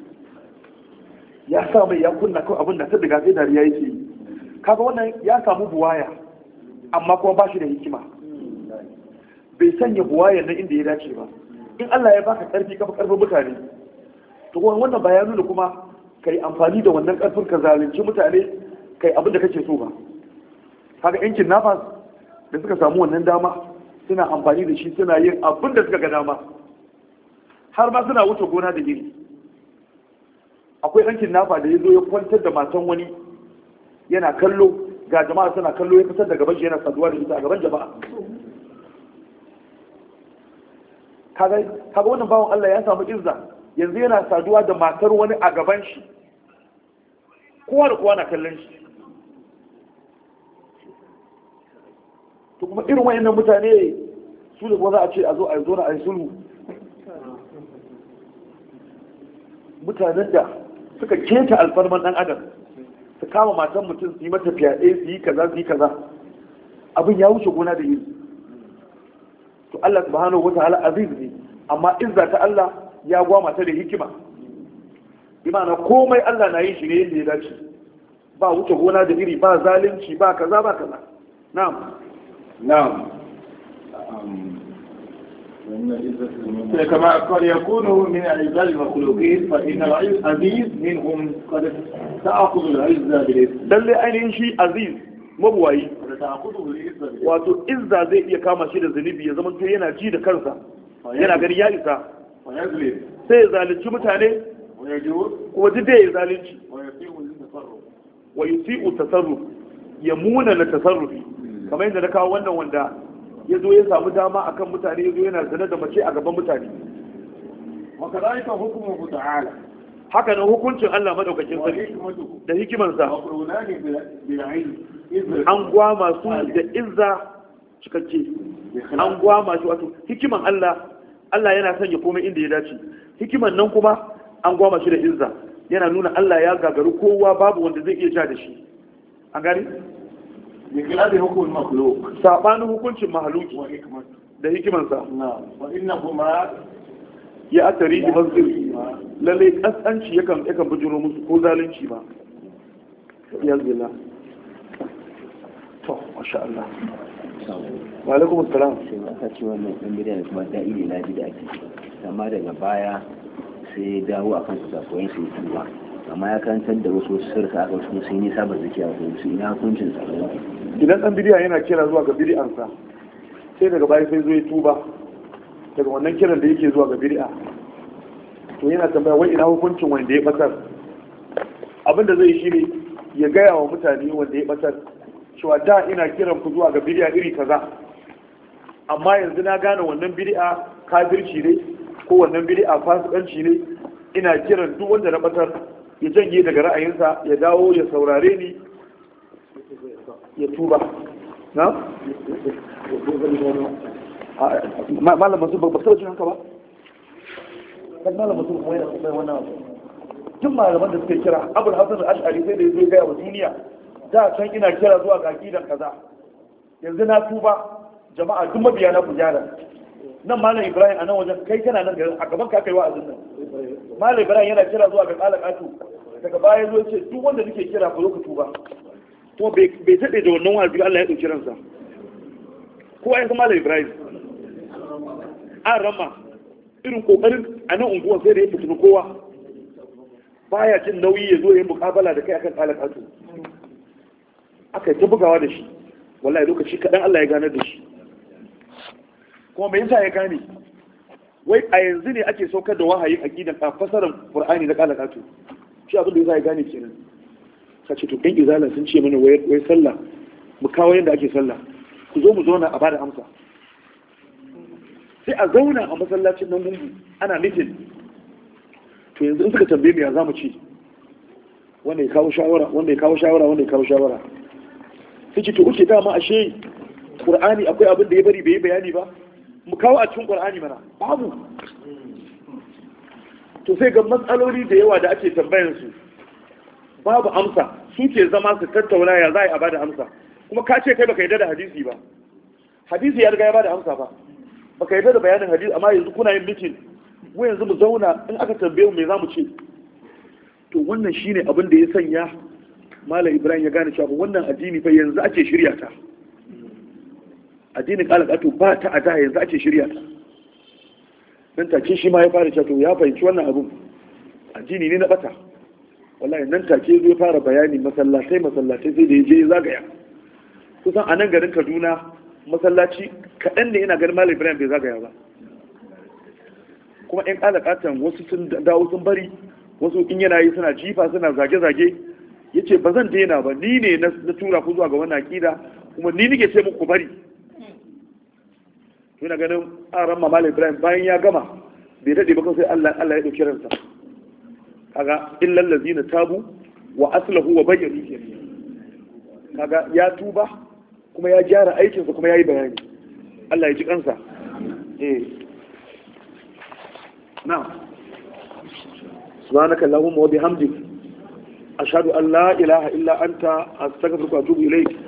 ya sa mai ya kunna kawai abin da ta daga sai dariya yake yi kaga wannan ya samu buwaya amma kuma ba shi da hikima bai sanya buwaya nan inda ya dace ba in Allah ya baka karfi kafa karfin mutane to wannan ba ya nuna kuma kai amfani da wannan karfin ka zalunci mutane kai abin da kake so ba kaga yankin nafas da suka samu wannan dama suna amfani da shi suna yin abin da suka ga dama har ma suna wuce gona da iri akwai yankin nafa da ya zo ya kwantar da matan wani yana kallo ga jama'a suna kallo ya fitar da gaban shi yana saduwa da ita a gaban jama'a kaga kaga wannan bawon Allah ya samu izza yanzu yana saduwa da matar wani a gaban shi kowa da kowa na kallon shi to kuma irin wayannan mutane su da kuma za a ce a zo a zo na a sulhu mutanen da suka keta alfarman dan adam su kama matan mutum su yi mata fyaɗe su yi kaza su yi kaza abin ya wuce gona da yi to Allah subhanahu wataala aziz ne amma izza ta Allah ya gwama ta da hikima bi ma'ana komai Allah na yin shi ne yadda ya dace ba wuce gona da iri ba zalunci ba kaza ba kaza na'am na'am كما قد يكون من أعزاء المخلوقين فإن العزيز منهم قد تأخذ العزة بالإثم دل أين شيء عزيز مبوي wato izza zai iya kama shi da zunubi ya zama to yana ji da kansa yana gani ya isa sai ya zalunci mutane kuma duk da ya zalunci wa yusi'u tasarruf ya muna na tasarrufi kamar yadda na kawo wannan wanda ya zo ya samu dama akan mutane ya zo yana zane da mace a gaban mutane wakadhalika hukmuhu ta'ala haka nan hukuncin Allah madaukakin sarki da hikimansa an gwama su da izza cikakke an gwama shi wato hikiman Allah Allah yana sanya komai inda ya dace hikiman nan kuma an gwama shi da izza yana nuna Allah ya gagaru kowa babu wanda zai iya ja da shi an gani بخلاف حكم المخلوق sabanin hukuncin mahaluki da hikimansa wa innahuma ya atari da mazdir lalle kasanci yakan yakan bujuro musu ko zalunci ba ya zilla to masha Allah wa alaikum assalam sai aka ce wannan dan bidiya kuma da ile na bid'a ake amma daga baya sai ya dawo akan su koyon su tuba amma ya kantar da wasu sirka aka wasu sun yi sabar zakiya ko su ina hukuncin tsaro idan dan bidiya yana kira zuwa ga bid'ansa sai daga baya sai zo ya tuba daga wannan kiran da yake zuwa ga bid'a to yana tambaya wai ina hukuncin wanda ya batar abinda zai shi ne ya gaya wa mutane wanda ya batar cewa da ina kiran ku zuwa ga bid'a iri kaza amma yanzu na gane wannan bid'a kafirci ne ko wannan bid'a fasikanci ne ina kiran duk wanda na batar ya janye daga ra'ayinsa ya dawo ya saurare ni ya tuba na? malam masu ba ta wajen haka ba? kan malam masu kuma yana kuma wannan abu tun malaman da suka kira abul hasan al-ash'ari sai da ya zo gaya wa duniya da can ina kira zuwa ga aqidan kaza yanzu na tuba jama'a duk mabiya na ku gyara nan malam ibrahim a nan wajen kai kana nan a gaban ka kai wa'azin nan malam ibrahim yana kira zuwa ga kalakatu daga baya zo ce duk wanda nake kira ku zo ku tuba kuma bai taɗe da wannan wa'azi Allah ya ɗauki ransa kowa ya san malam ibrahim an rama irin kokarin a nan unguwar sai da ya fitinu kowa baya jin nauyi ya zo ya yi mukabala da kai akan kalakatu aka yi ta bugawa da shi wallahi lokaci kaɗan Allah ya gane da shi kuma me yasa ya gane wai a yanzu ne ake saukar da wahayin aqidan a fasaran qur'ani na kala katu shi abin da yasa ya gane kenan ka ce to ɗan izala sun ce mana wai wai sallah mu kawo yanda ake sallah ku zo mu zauna a bada amsa sai a zauna a masallacin nan gungu ana mitin to yanzu in suka tambaye mu ya zamu ce wanda ya kawo shawara wanda ya kawo shawara wanda ya kawo shawara sai ce to uke dama ashe qur'ani akwai abin da ya bari bai yi bayani ba mu kawo a cikin qur'ani mana babu to sai ga matsaloli da yawa da ake tambayan su babu amsa su ke zama su tattauna ya za a bada amsa kuma ka ce kai baka yarda da hadisi ba hadisi ya riga ya bada amsa ba baka yarda da bayanin hadisi amma yanzu kuna yin mitin mu yanzu mu zauna in aka tambaye mu me zamu ce to wannan shine abin da ya sanya Malam Ibrahim ya gane cewa wannan addini fa yanzu ake shirya ta addinin kalakato ba ta a da yanzu ake shirya ta nan take shi ma ya fara cewa to ya fahimci wannan abu addini ne na bata wallahi nan take zai fara bayani masallatai masallatai sai da yaje zagaya kusan a nan garin Kaduna masallaci kaɗan ne ina ganin Malam Ibrahim bai zagaya ba kuma ƴan kalakatan wasu sun dawo sun bari wasu in yana yi suna jifa suna zage-zage yace ba zan daina ba ni ne na tura ku zuwa ga wannan akida kuma ni nake ce muku bari ina ganin aran Malam Ibrahim bayan ya gama bai dade ba sai Allah Allah ya dauki ransa kaga illal ladina tabu wa aslahu wa bayyanu kaga ya tuba kuma ya gyara aikinsa kuma ya yi bayani Allah ya ji kansa eh na subhanaka allahumma wa bihamdik ashhadu an la ilaha illa anta astaghfiruka wa atubu ilayk